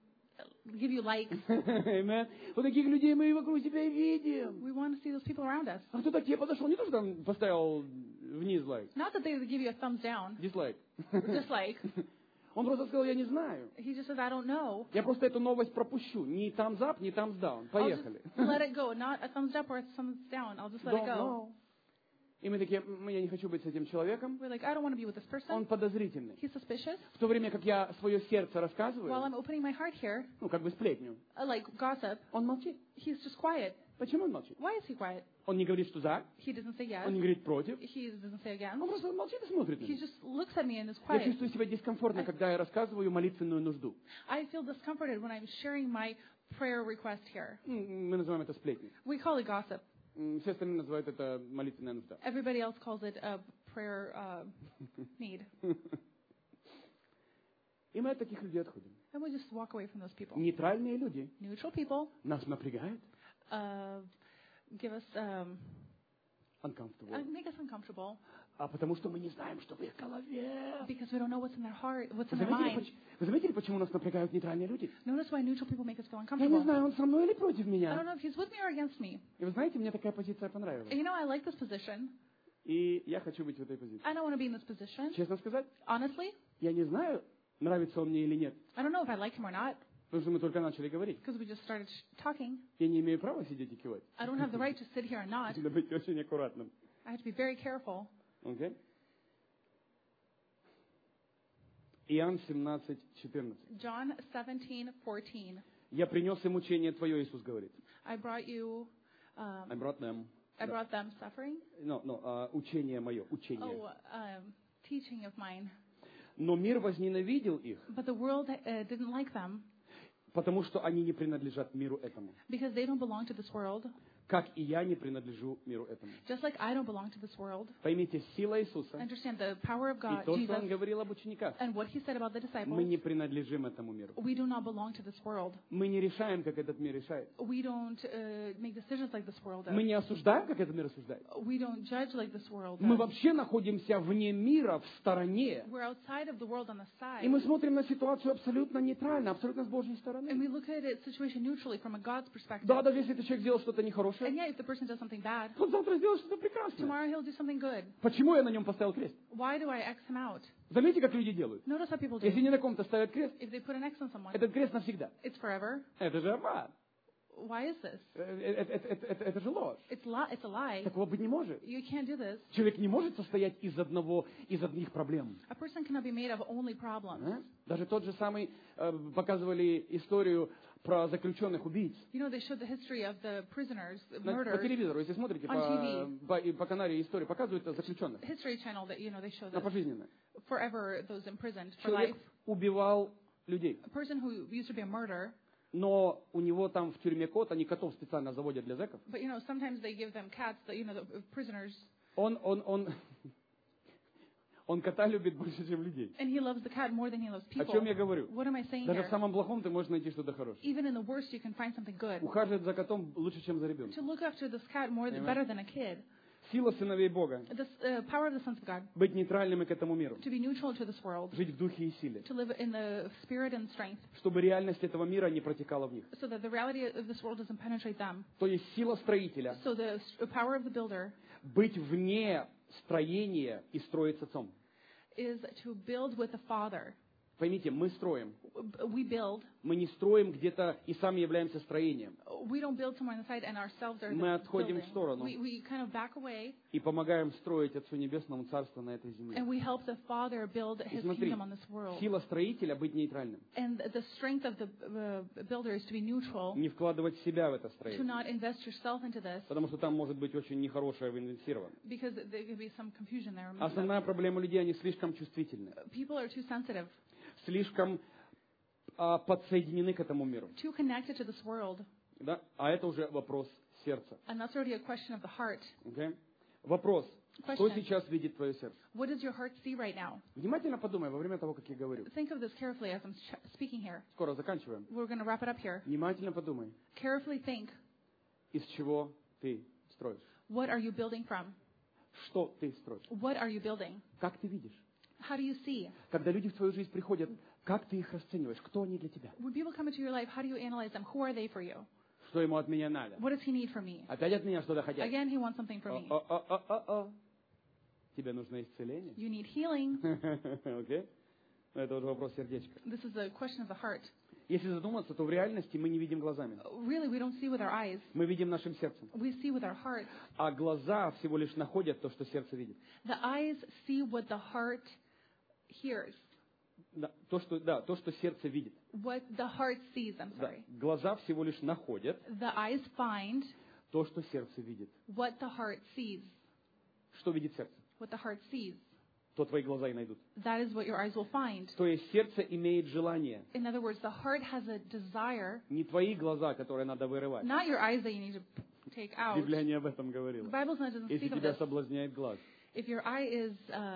give you likes. Amen. Вот таких людей мы и вокруг себя видим. We want to see those people around us. А кто так тебе подошел? Не то, что там поставил вниз лайк, Not that they give you a thumbs down, дизлайк. dislike. Он просто сказал, я не знаю. He just says, I don't know. Я просто эту новость пропущу. Ни thumbs up, ни thumbs down. I'll Поехали. just let it go. Not a thumbs up or a thumbs down. I'll just let it Don't go. know. И мы такие, я не хочу быть с этим человеком. We're like, I don't want to be with this Он person. подозрительный. He's suspicious. В то время как я свое сердце While рассказываю, I'm opening my heart here, ну, как бы сплетню, like gossip, он молчит. he's just quiet. Почему он молчит? Why is he quiet? Он не говорит, что за, He doesn't say yes. он не говорит против. He doesn't say against. Он просто молчит и смотрит на He меня. just looks at me and is Я quiet. чувствую себя дискомфортно, когда я рассказываю молитвенную нужду. I feel discomforted when I'm sharing my prayer request here. Мы называем это сплетней. We call it gossip. Все остальные называют это молитвенная нужда. Everybody else calls it a prayer need. И мы от таких людей отходим. And we just walk away from those people. Нейтральные люди Neutral people нас напрягают, give us, uncomfortable. make us uncomfortable А потому что мы не знаем, что в их голове. because we don't know what's in their heart, what's Вы in their mind. заметили, почему нас напрягают нейтральные люди? Notice why neutral people make us feel Я не uncomfortable. знаю, он со мной или против I don't меня. know if he's with me or against me. И вы знаете, мне такая позиция понравилась. You know, I like this position. И я хочу быть в этой позиции. I don't want to be in this position. Честно сказать, Honestly, я не знаю, нравится он мне или нет. I don't know if I like him or not Потому что мы только начали говорить. because we just started talking. Я не имею права сидеть и кивать. I don't have the right to sit here and nod. Надо быть очень аккуратным. I have to be very careful. Окей? Иоанн 17:14. John 17:14. Я принес им учение твое, Иисус говорит. I brought you, I brought them. I brought them suffering. Учение мое, учение. Oh, teaching of mine. Но мир возненавидел их, But the world didn't like them потому что они не принадлежат миру этому. because they don't belong to this world. Как и я не принадлежу миру этому. Just like I don't belong to this world. Поймите, сила Иисуса Understand the power of и God, то, что Он Jesus, говорил об учениках. and what He said about the Мы disciples. не принадлежим этому миру. We do not belong to this world. Мы не решаем, как этот мир решает. We don't make decisions like this world Мы does. не осуждаем, как этот мир осуждает. We don't judge like this world Мы does. вообще находимся вне мира, в стороне. We're outside of the world on the side. И мы смотрим на ситуацию абсолютно нейтрально, абсолютно с Божьей And стороны. we look at it situation neutrally from a God's perspective. Да, даже если этот человек сделал что-то And нехорошее, yet, if the person does something bad, он завтра сделает что-то прекрасное. tomorrow he'll do something good. Почему я на нем поставил крест? Why do I X him out? Заметьте, как люди делают. Notice how people do. Если не на ком-то ставят крест, If they put an X on someone, этот крест навсегда. it's forever. Это же обман. Why is this? Это же ложь. It's a lie. Такого быть не может. You can't do this. Человек не может состоять из одних проблем. A person cannot be made of only problems. Даже тот же самый, показывали историю про заключенных убийц. You know, they showed the history of the prisoners, По murders. телевизору, если смотрите, по канале истории показывают заключенных. History Channel that, you know, they show На this пожизненно. forever, those imprisoned for life. Человек убивал людей. A person who used to be a murderer, Но у него там в тюрьме кот, они котов специально заводят для зэков. but, you know, sometimes they give them cats, that, you know, the prisoners, Он кота любит больше, чем людей. and he loves the cat more than he loves О people. чем я говорю? What am I saying Даже в here? самом плохом ты можешь найти что-то хорошее. Even in the worst, you can find something good. Ухаживать за котом лучше, чем за To ребенком. look after this cat Amen. better than a kid. Сила сыновей Бога. The power of the sons of God, Быть нейтральными к этому миру. to be neutral to this world, Жить в духе и силе. to live in the spirit and strength, Чтобы реальность этого мира не протекала в них. so that the reality of this world doesn't penetrate them. То есть сила строителя. So the power of the builder Быть вне строения и строить с отцом. is to build with the Father. Поймите, мы строим. We build. Мы не строим где-то и сами являемся строением. We don't build somewhere on the side and ourselves are Мы the отходим building. в сторону. We kind of back away И помогаем строить Отцу Небесному Царство на этой земле. and we help the Father build И His смотри, kingdom on this world. сила строителя быть нейтральным. And the strength of the builder is to be neutral, Не вкладывать себя в это to строение. not invest yourself into this, Потому что там может быть очень нехорошее инвестировано. because there could be some confusion there. Основная проблема людей, они слишком чувствительны. People are too sensitive, Слишком подсоединены к этому миру. too connected to this world, Да? А это уже вопрос сердца. and that's already a question of the heart. Okay? Вопрос. Что Question. сейчас видит твое сердце? What does your heart see right now? Внимательно подумай во время того, как я говорю. Think of this carefully as I'm speaking here. Скоро заканчиваем. We're going to wrap it up here. Внимательно подумай, Carefully think, из чего ты строишь. what are you building from? Что ты строишь? What are you building? Как ты видишь? How do you see? Когда люди в твою жизнь приходят, как ты их расцениваешь? Кто они для тебя? When people come into your life, how do you analyze them? Who are they for you? Что ему от меня надо? What does he need from me? Опять от меня что-то хотят? Again, he wants something from me. О-о-о-о-о. Тебе нужно исцеление? You need healing. Окей? Это уже вопрос сердечка. This is a question of the heart. Если задуматься, то в реальности мы не видим глазами. Really, we don't see with our eyes. Мы видим нашим сердцем. We see with our heart. А глаза всего лишь находят то, что сердце видит. The eyes see what the heart hears. Да, то, что сердце видит. What the heart sees, I'm Да, sorry. глаза всего лишь находят The eyes find то, что сердце видит. what the heart sees. Что видит сердце? What the heart sees. То твои глаза и найдут. That is what your eyes will find. То есть сердце имеет желание. In other words, the heart has a desire, Не твои глаза, которые надо вырывать. not your eyes that you need to take out. Библия не об этом The говорила. Bible doesn't Если speak of тебя this. соблазняет глаз. If your eye is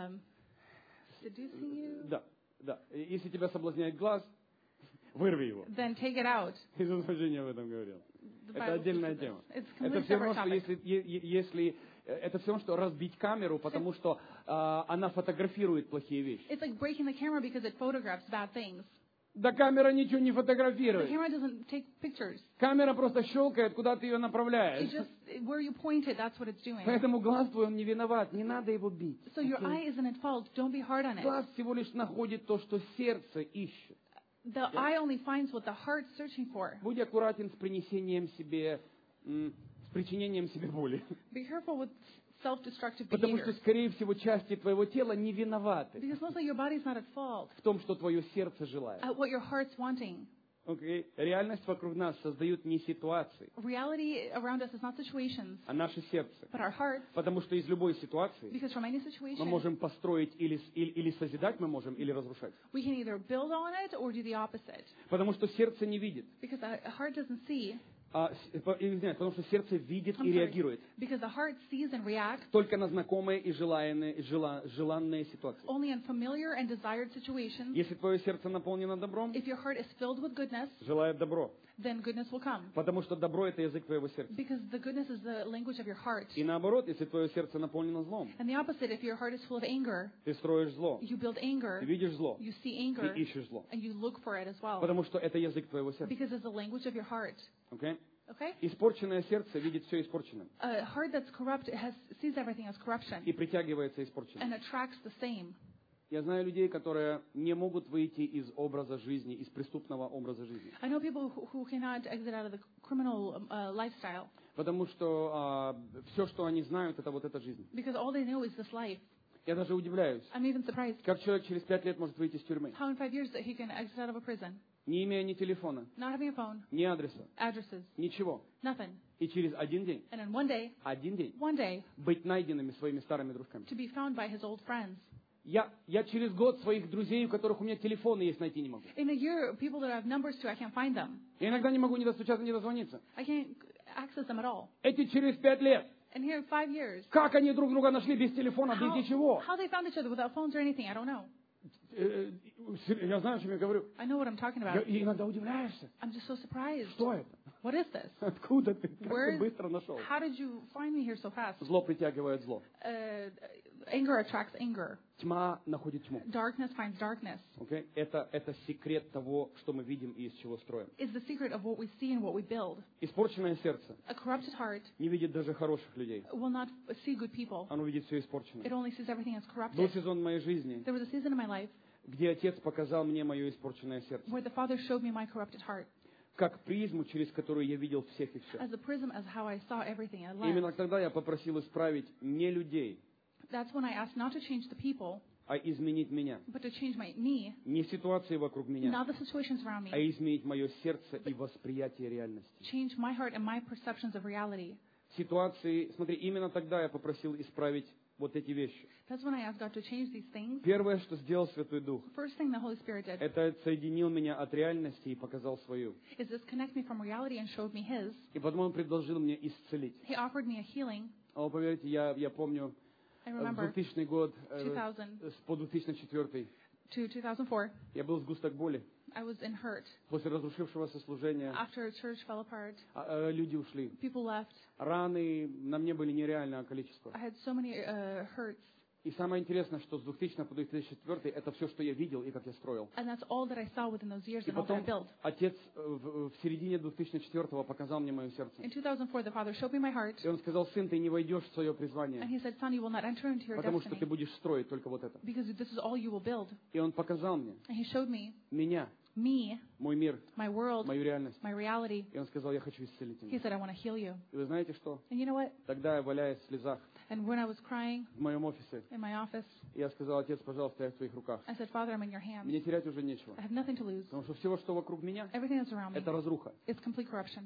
seducing you, Да. Если тебя соблазняет глаз, вырви его. then take it out. Иисус вообще не об этом говорил. The Это Bible отдельная speaks of тема. this. It's Это completely все равно, separate что topic. если это все равно, что разбить камеру, потому что она фотографирует плохие вещи. It's like breaking the camera because it photographs bad things. Да камера ничего не The фотографирует. camera doesn't take pictures. Камера просто щелкает, куда ты ее It направляешь. just, where you point it, that's what it's doing. Поэтому глаз твой, он не виноват, не надо его бить. So your Окей? eye isn't at fault. Don't be hard on it. Глаз всего лишь находит то, что сердце ищет. The eye only finds what the heart's searching for. Будь аккуратен с принесением себе, с причинением себе боли. Be careful with self-destructive Потому что, behavior. скорее всего, части твоего тела не виноваты Because mostly your body's not at fault в том, что твое сердце желает. at what your heart's wanting. Окей? Реальность вокруг нас создают не ситуации, Reality around us is not situations, а наше сердце. but our hearts. Потому что из любой ситуации Because from any мы situation, можем построить или созидать мы можем, или разрушать. we can either build on it or do the opposite. Потому что сердце не видит. Because the heart doesn't see. Извиняюсь, потому что сердце видит I'm и sorry. реагирует Because the heart sees and reacts только на знакомые и желанные ситуации. only in familiar and desired situations. Если твое сердце наполнено добром, If your heart is filled with goodness, желает добро. then goodness will come. Потому что добро — это язык твоего сердца. Because the goodness is the language of your heart. И наоборот, если твое сердце наполнено злом, And the opposite, if your heart is full of anger, ты строишь зло, you build anger, ты видишь зло, you see ты anger, ищешь зло. and you look for it as well. Потому что это язык твоего сердца. Because it's the language of your heart. Okay? Okay? Испорченное сердце видит все испорченным A heart that's corrupt sees everything as corruption и притягивается испорченным. and attracts the same. Я знаю людей, которые не могут выйти из образа жизни, из преступного образа жизни. I know people who cannot exit out of the criminal lifestyle Потому что все, что они знают, это вот эта жизнь. because all they know is this life. Я даже удивляюсь, I'm even surprised как человек через 5 лет может выйти из тюрьмы, how in 5 years that he can exit out of a prison, не имея ни телефона, not having a phone, ни адреса, addresses, ничего. nothing. И через один день And in one day, быть найденными своими старыми дружками. to be found by his old friends. Я через год своих друзей, у которых у меня телефоны есть, найти не могу. In a year, people that I have numbers to, I can't find them. Я иногда не могу ни достучаться, ни дозвониться. I can't access them at all. Эти через 5 лет. And here in 5 years, Как они друг друга нашли без телефона, без ничего? how they found each other without phones or anything, I don't know. Я знаю, о чем я говорю. I know what I'm talking about. И иногда удивляешься. I'm just so surprised. Что это? What is this? Откуда ты? Как Where- ты быстро нашел? How did you find me here so fast? Зло притягивает зло. Anger attracts anger. Тьма находит тьму. Darkness finds darkness. Okay? Это секрет того, что мы видим и из чего строим. It's the secret of what we see and what we build. Испорченное сердце A corrupted heart не видит даже хороших людей. will not see good people. Оно видит все испорченное. It only sees everything as Был corrupted. сезон в моей жизни, There was a season in my life где Отец показал мне мое испорченное сердце. where the Father showed me my corrupted heart Как призму, через которую я видел всех и все. as a prism as how I saw everything in Именно life. тогда я попросил исправить не людей, That's when I asked not to change the people, а изменить меня. but to change me, Не ситуации вокруг меня, not the situations around а me. изменить мое сердце и восприятие реальности. Change my heart and my perceptions of reality. Ситуации, смотри, именно тогда я попросил исправить вот эти вещи. That's when I asked God to change these things. Первое, что сделал Святой Дух, First thing the Holy Spirit did это соединил меня от реальности и показал свою. is disconnect me from reality and showed me His. И потом Он предложил мне исцелить. He offered me a healing. А вы поверьте, я помню, I в remember 2000 год, 2000 по 2004, to 2004, я был в сгусток боли. I was in hurt. После разрушившегося служения After church fell apart, люди ушли. people left. Раны на мне были нереальное количество. I had so many hurts. И самое интересное, что с 2000 по 2004 это все, что я видел и как я строил. And that's all that I saw within those years И and all that I потом built. Отец в середине 2004 показал мне мое сердце. In 2004, the Father showed me my heart, И Он сказал: сын, ты не войдешь в свое and призвание, He said, son, you will not enter into your потому что ты destiny будешь строить только вот это. because this is all you will build. И Он показал мне And He showed me меня, me, мой мир, my world, мою реальность. my reality. И Он сказал: я хочу исцелить He тебя. said, I want to heal you. И вы знаете что? And you know what? Тогда я, валяясь в слезах And when I was crying в моем офисе, in my office, я сказал: Отец, пожалуйста, я в твоих руках. I said, Father, I'm in your hands. Мне терять уже нечего. I have nothing to lose. Потому что все, что вокруг меня, Everything that's around me это разруха. is complete corruption.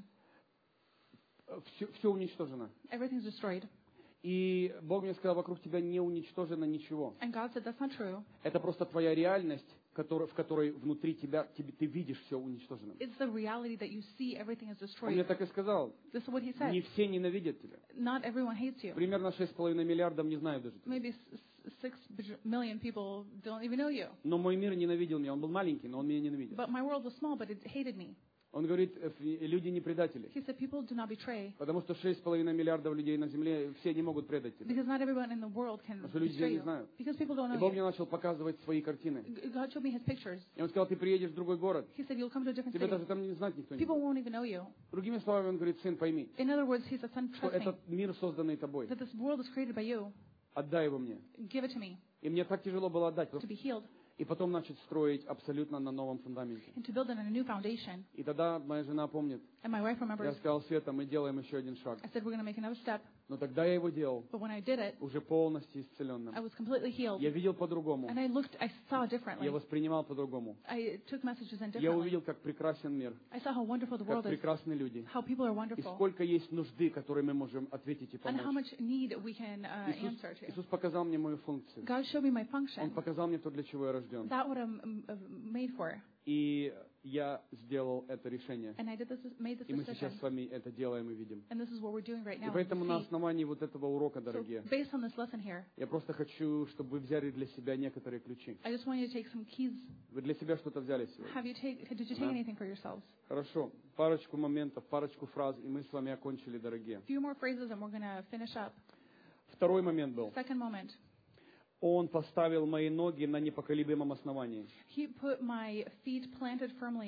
Все уничтожено. Everything's destroyed. И Бог мне сказал: вокруг тебя не уничтожено ничего. And God said, that's not true. Это просто твоя реальность, в которой внутри тебя ты видишь все уничтоженным. It's the reality that you see everything is Он мне destroyed. так и сказал: This is what He не said. все ненавидят тебя. Not everyone hates you. Примерно 6,5 миллиардов не знают даже тебя. Maybe 6 million people don't even know you. Но мой мир ненавидел меня. Он был маленький, но он меня ненавидел. But my world was small, but it hated me. Он говорит: люди не предатели. He said, people do not betray. Потому что 6,5 миллиардов людей на земле, все не могут предать тебя. Because not everyone in the world can Потому что люди тебя betray не you. знают. Because people don't И know Бог мне you. начал показывать свои картины. God showed me His pictures. И Он сказал: ты приедешь в другой город, He said, you'll come to a different тебя city. даже там не знать никто не People будет. won't even know you. Другими словами, Он говорит: сын, пойми, In other words, He said, son, что trust me, этот мир, созданный тобой, that this world is created by you. отдай его мне. Give it to me И мне так тяжело было отдать. to be healed И потом начать строить абсолютно на новом фундаменте. and to build it on a new foundation. И тогда моя жена помнит. And my wife Я remembers, сказал: Света, мы делаем еще один шаг. I said, we're going to make another step. Но тогда я его делал But when I did it, уже полностью исцеленным. I was completely healed. Я видел по-другому. And I saw differently. Я воспринимал по-другому. I took messages in Я differently. увидел, как прекрасен мир, I saw how wonderful the как world is, прекрасны люди. how people are И wonderful, сколько есть нужды, которые мы можем ответить и and how помочь. much need we can answer to. Иисус показал мне мою функцию. God showed me my Он function, показал мне то, для чего я рожден. that what I'm made for. И я сделал это решение. And I made this И мы сейчас decision. с вами это делаем и видим. And this is what we're doing right И now. поэтому We на see. основании вот этого урока, So дорогие, based on this lesson here, я просто хочу, чтобы вы взяли для себя некоторые ключи. I just want you to take some keys. Вы для себя что-то взяли сегодня? Did you take Да. anything for yourselves? Хорошо. Парочку моментов, парочку фраз, и мы с вами окончили, дорогие. A few more phrases and we're going to finish up. Второй момент был. Second moment. Он поставил мои ноги на непоколебимом основании. He put my feet planted firmly.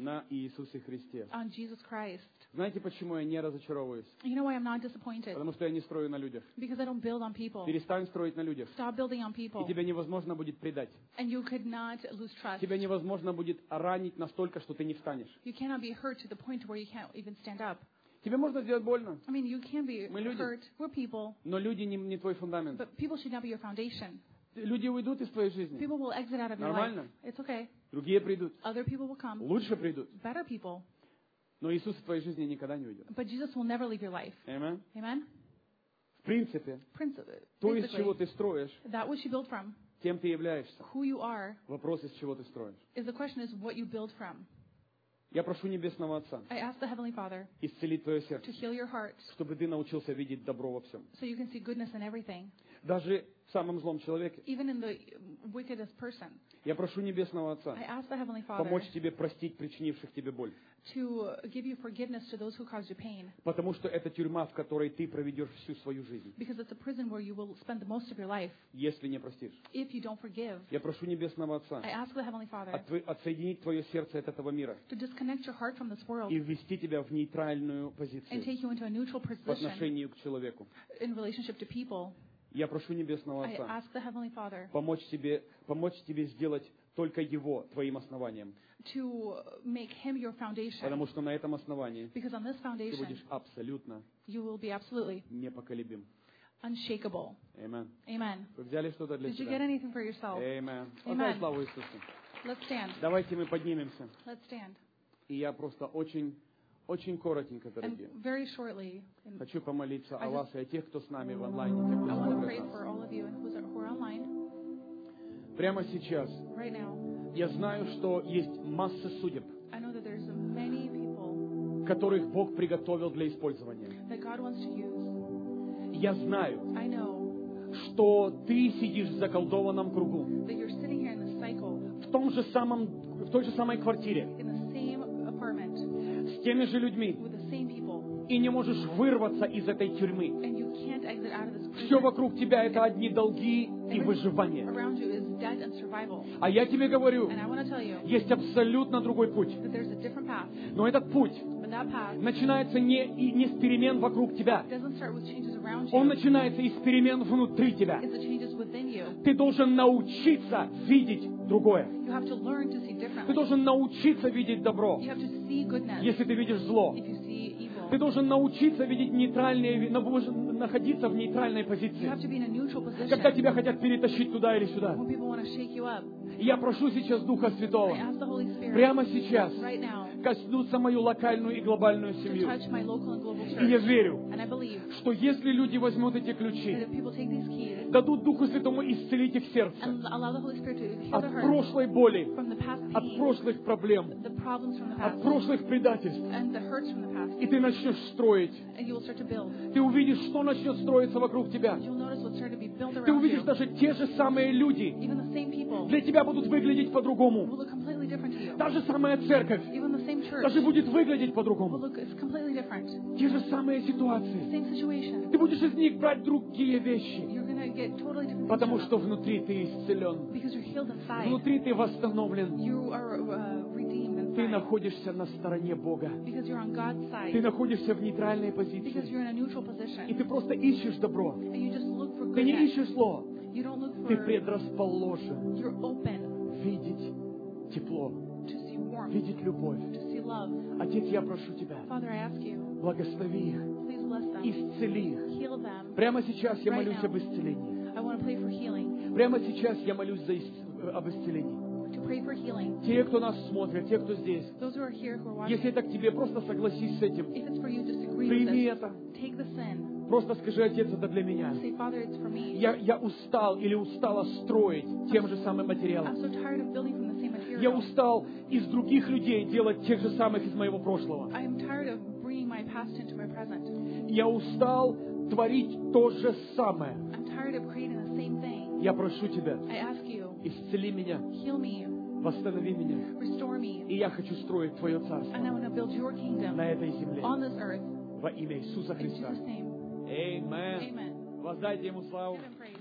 на Иисусе Христе. on Jesus Christ. Знаете, почему я не разочаровываюсь? You know why I'm not disappointed? Потому что я не строю на людях. Because I don't build on people. Перестань строить на людях. Stop building on И people. тебя невозможно будет предать. And you could not lose trust. Тебя невозможно будет ранить настолько, что ты не встанешь. You cannot be hurt to the point where you can't even stand up. Тебе можно сделать больно, I mean, you can be Мы люди. hurt. We're people. но люди не твой фундамент. But people should not be your foundation. Люди уйдут из твоей жизни. People will exit out of your life. Нормально. It's okay. Другие придут. Other people will come. Лучше придут. Better people. Но Иисус в твоей жизни никогда не уйдет. But Jesus will never leave your life. Amen? Amen? В принципе, Principle. то, из чего Basically, ты строишь, that which you build from, тем ты являешься. who you are, Вопрос, из чего ты строишь. is the question is what you build from. Я прошу Небесного Отца I ask the Heavenly Father исцелить твое сердце, to heal your heart чтобы ты научился видеть добро во всем. so you can see goodness in everything, Даже в самом злом человеке. even in the wickedest person. Я прошу Небесного Отца I ask the Heavenly Father помочь тебе простить причинивших тебе боль. to give you forgiveness to those who caused you pain, Потому что это тюрьма, в которой ты проведешь всю свою жизнь, because it's a prison where you will spend the most of your life если не простишь. if you don't forgive. Я прошу Небесного Отца I ask the Heavenly Father отсоединить твое сердце от этого мира to disconnect your heart from this world и ввести тебя в нейтральную and позицию take you into a neutral по position отношению к человеку. in relationship to people. Я прошу Небесного I Отца ask the Heavenly Father помочь тебе сделать только Его твоим основанием, to make Him your foundation, потому что на этом основании because on this ты foundation будешь абсолютно you will be absolutely непоколебим. unshakable. Amen. Amen. Вы взяли что-то для Did you себя? get anything for yourself? Amen. Amen. Отдай славу Иисусу. Let's stand. Давайте мы поднимемся. Let's stand. И я просто очень коротенько, And дорогие, very shortly, хочу помолиться I о just- вас и о тех, кто с нами в онлайне, тех, кто I want to смотрит pray нас. for all of you and who are online Прямо сейчас right now. я знаю, что есть масса судеб, I know that there's many people которых Бог приготовил для использования. that God wants to use. Я знаю, I know что ты сидишь в заколдованном кругу, that you're sitting here in the cycle, в той же самой квартире, in the same apartment, с теми же людьми, with the same people, и не можешь вырваться из этой тюрьмы. and you can't exit out of this Все prison. вокруг тебя это одни долги и Everything выживание. around you is debt and survival. А я тебе говорю, And I want to tell you есть абсолютно другой путь. that there's a different path, Но этот путь but that path начинается не с перемен вокруг тебя. doesn't start with changes around Он you. начинается из перемен внутри тебя. It's the changes within you. Ты должен научиться видеть другое. You have to learn to see Ты differently. должен научиться видеть добро, You have to see goodness если ты видишь зло. if you see evil. Ты должен научиться видеть находиться в нейтральной You позиции, have to be in a neutral position когда тебя хотят перетащить туда или сюда. when people want to shake you up. И я прошу сейчас Духа I Святого ask the Holy Spirit прямо сейчас right now коснуться мою локальную и глобальную to семью. touch my local and global И я church. верю, And I believe что если люди возьмут эти that ключи, if people take these keys дадут Духу Святому исцелить их сердце and allow the Holy Spirit to heal от their heart прошлой боли, from the past от pain, прошлых проблем, the problems from the от past, прошлых предательств, and the hurts from the past, и ты начнешь строить. and you will start to build. Ты увидишь, что начнет строиться вокруг тебя. You'll notice what's starting to be built Ты around увидишь, you. даже те же самые люди Even the same people для тебя будут выглядеть will по-другому. look completely different to you. Та же самая церковь Even the same church даже будет выглядеть will по-другому. look it's completely different. Те же самые ситуации. Same situation. Ты будешь из них брать другие вещи, You're going to get totally different потому things что внутри ты исцелен. because you're healed inside. Внутри ты восстановлен. You are redeemed Ты inside находишься на стороне Бога. because you're on God's Ты side. находишься в нейтральной Because позиции. you're in a neutral И position. ты просто ищешь добро. And you just look for Ты не goodness. ищешь зло. You don't look Ты for, предрасположен you're open видеть тепло, to see warmth, видеть любовь. to see love. Отец, я прошу Тебя, Father, I ask you, благослови их, please bless them, исцели их. heal them. Прямо сейчас я Right молюсь now. об исцелении. I want to pray for healing, Прямо сейчас я молюсь об исцелении. to pray for healing. Те, кто нас смотрит, те, кто здесь, Those who are here, who are если watching, это к Тебе, просто согласись с этим. if it's for you, just agree with Прими this. это. Take the sin. Просто скажи, Отец, это для меня. Say, Father, it's for me. Я устал или устала строить тем же самым I'm материалом. so tired of building from the same Я material. устал из других людей делать тех же самых из моего прошлого. I am tired of bringing my past into my present. Я устал творить то же самое. I'm tired of creating the same thing. Я прошу Тебя, I ask you, исцели меня, heal me, восстанови меня. restore me, И я хочу строить Твое and I Царство want to build your kingdom на этой земле. on this earth. Во имя Иисуса In Христа. Jesus' name, Amen. amen. Воздайте Ему славу. Give him praise.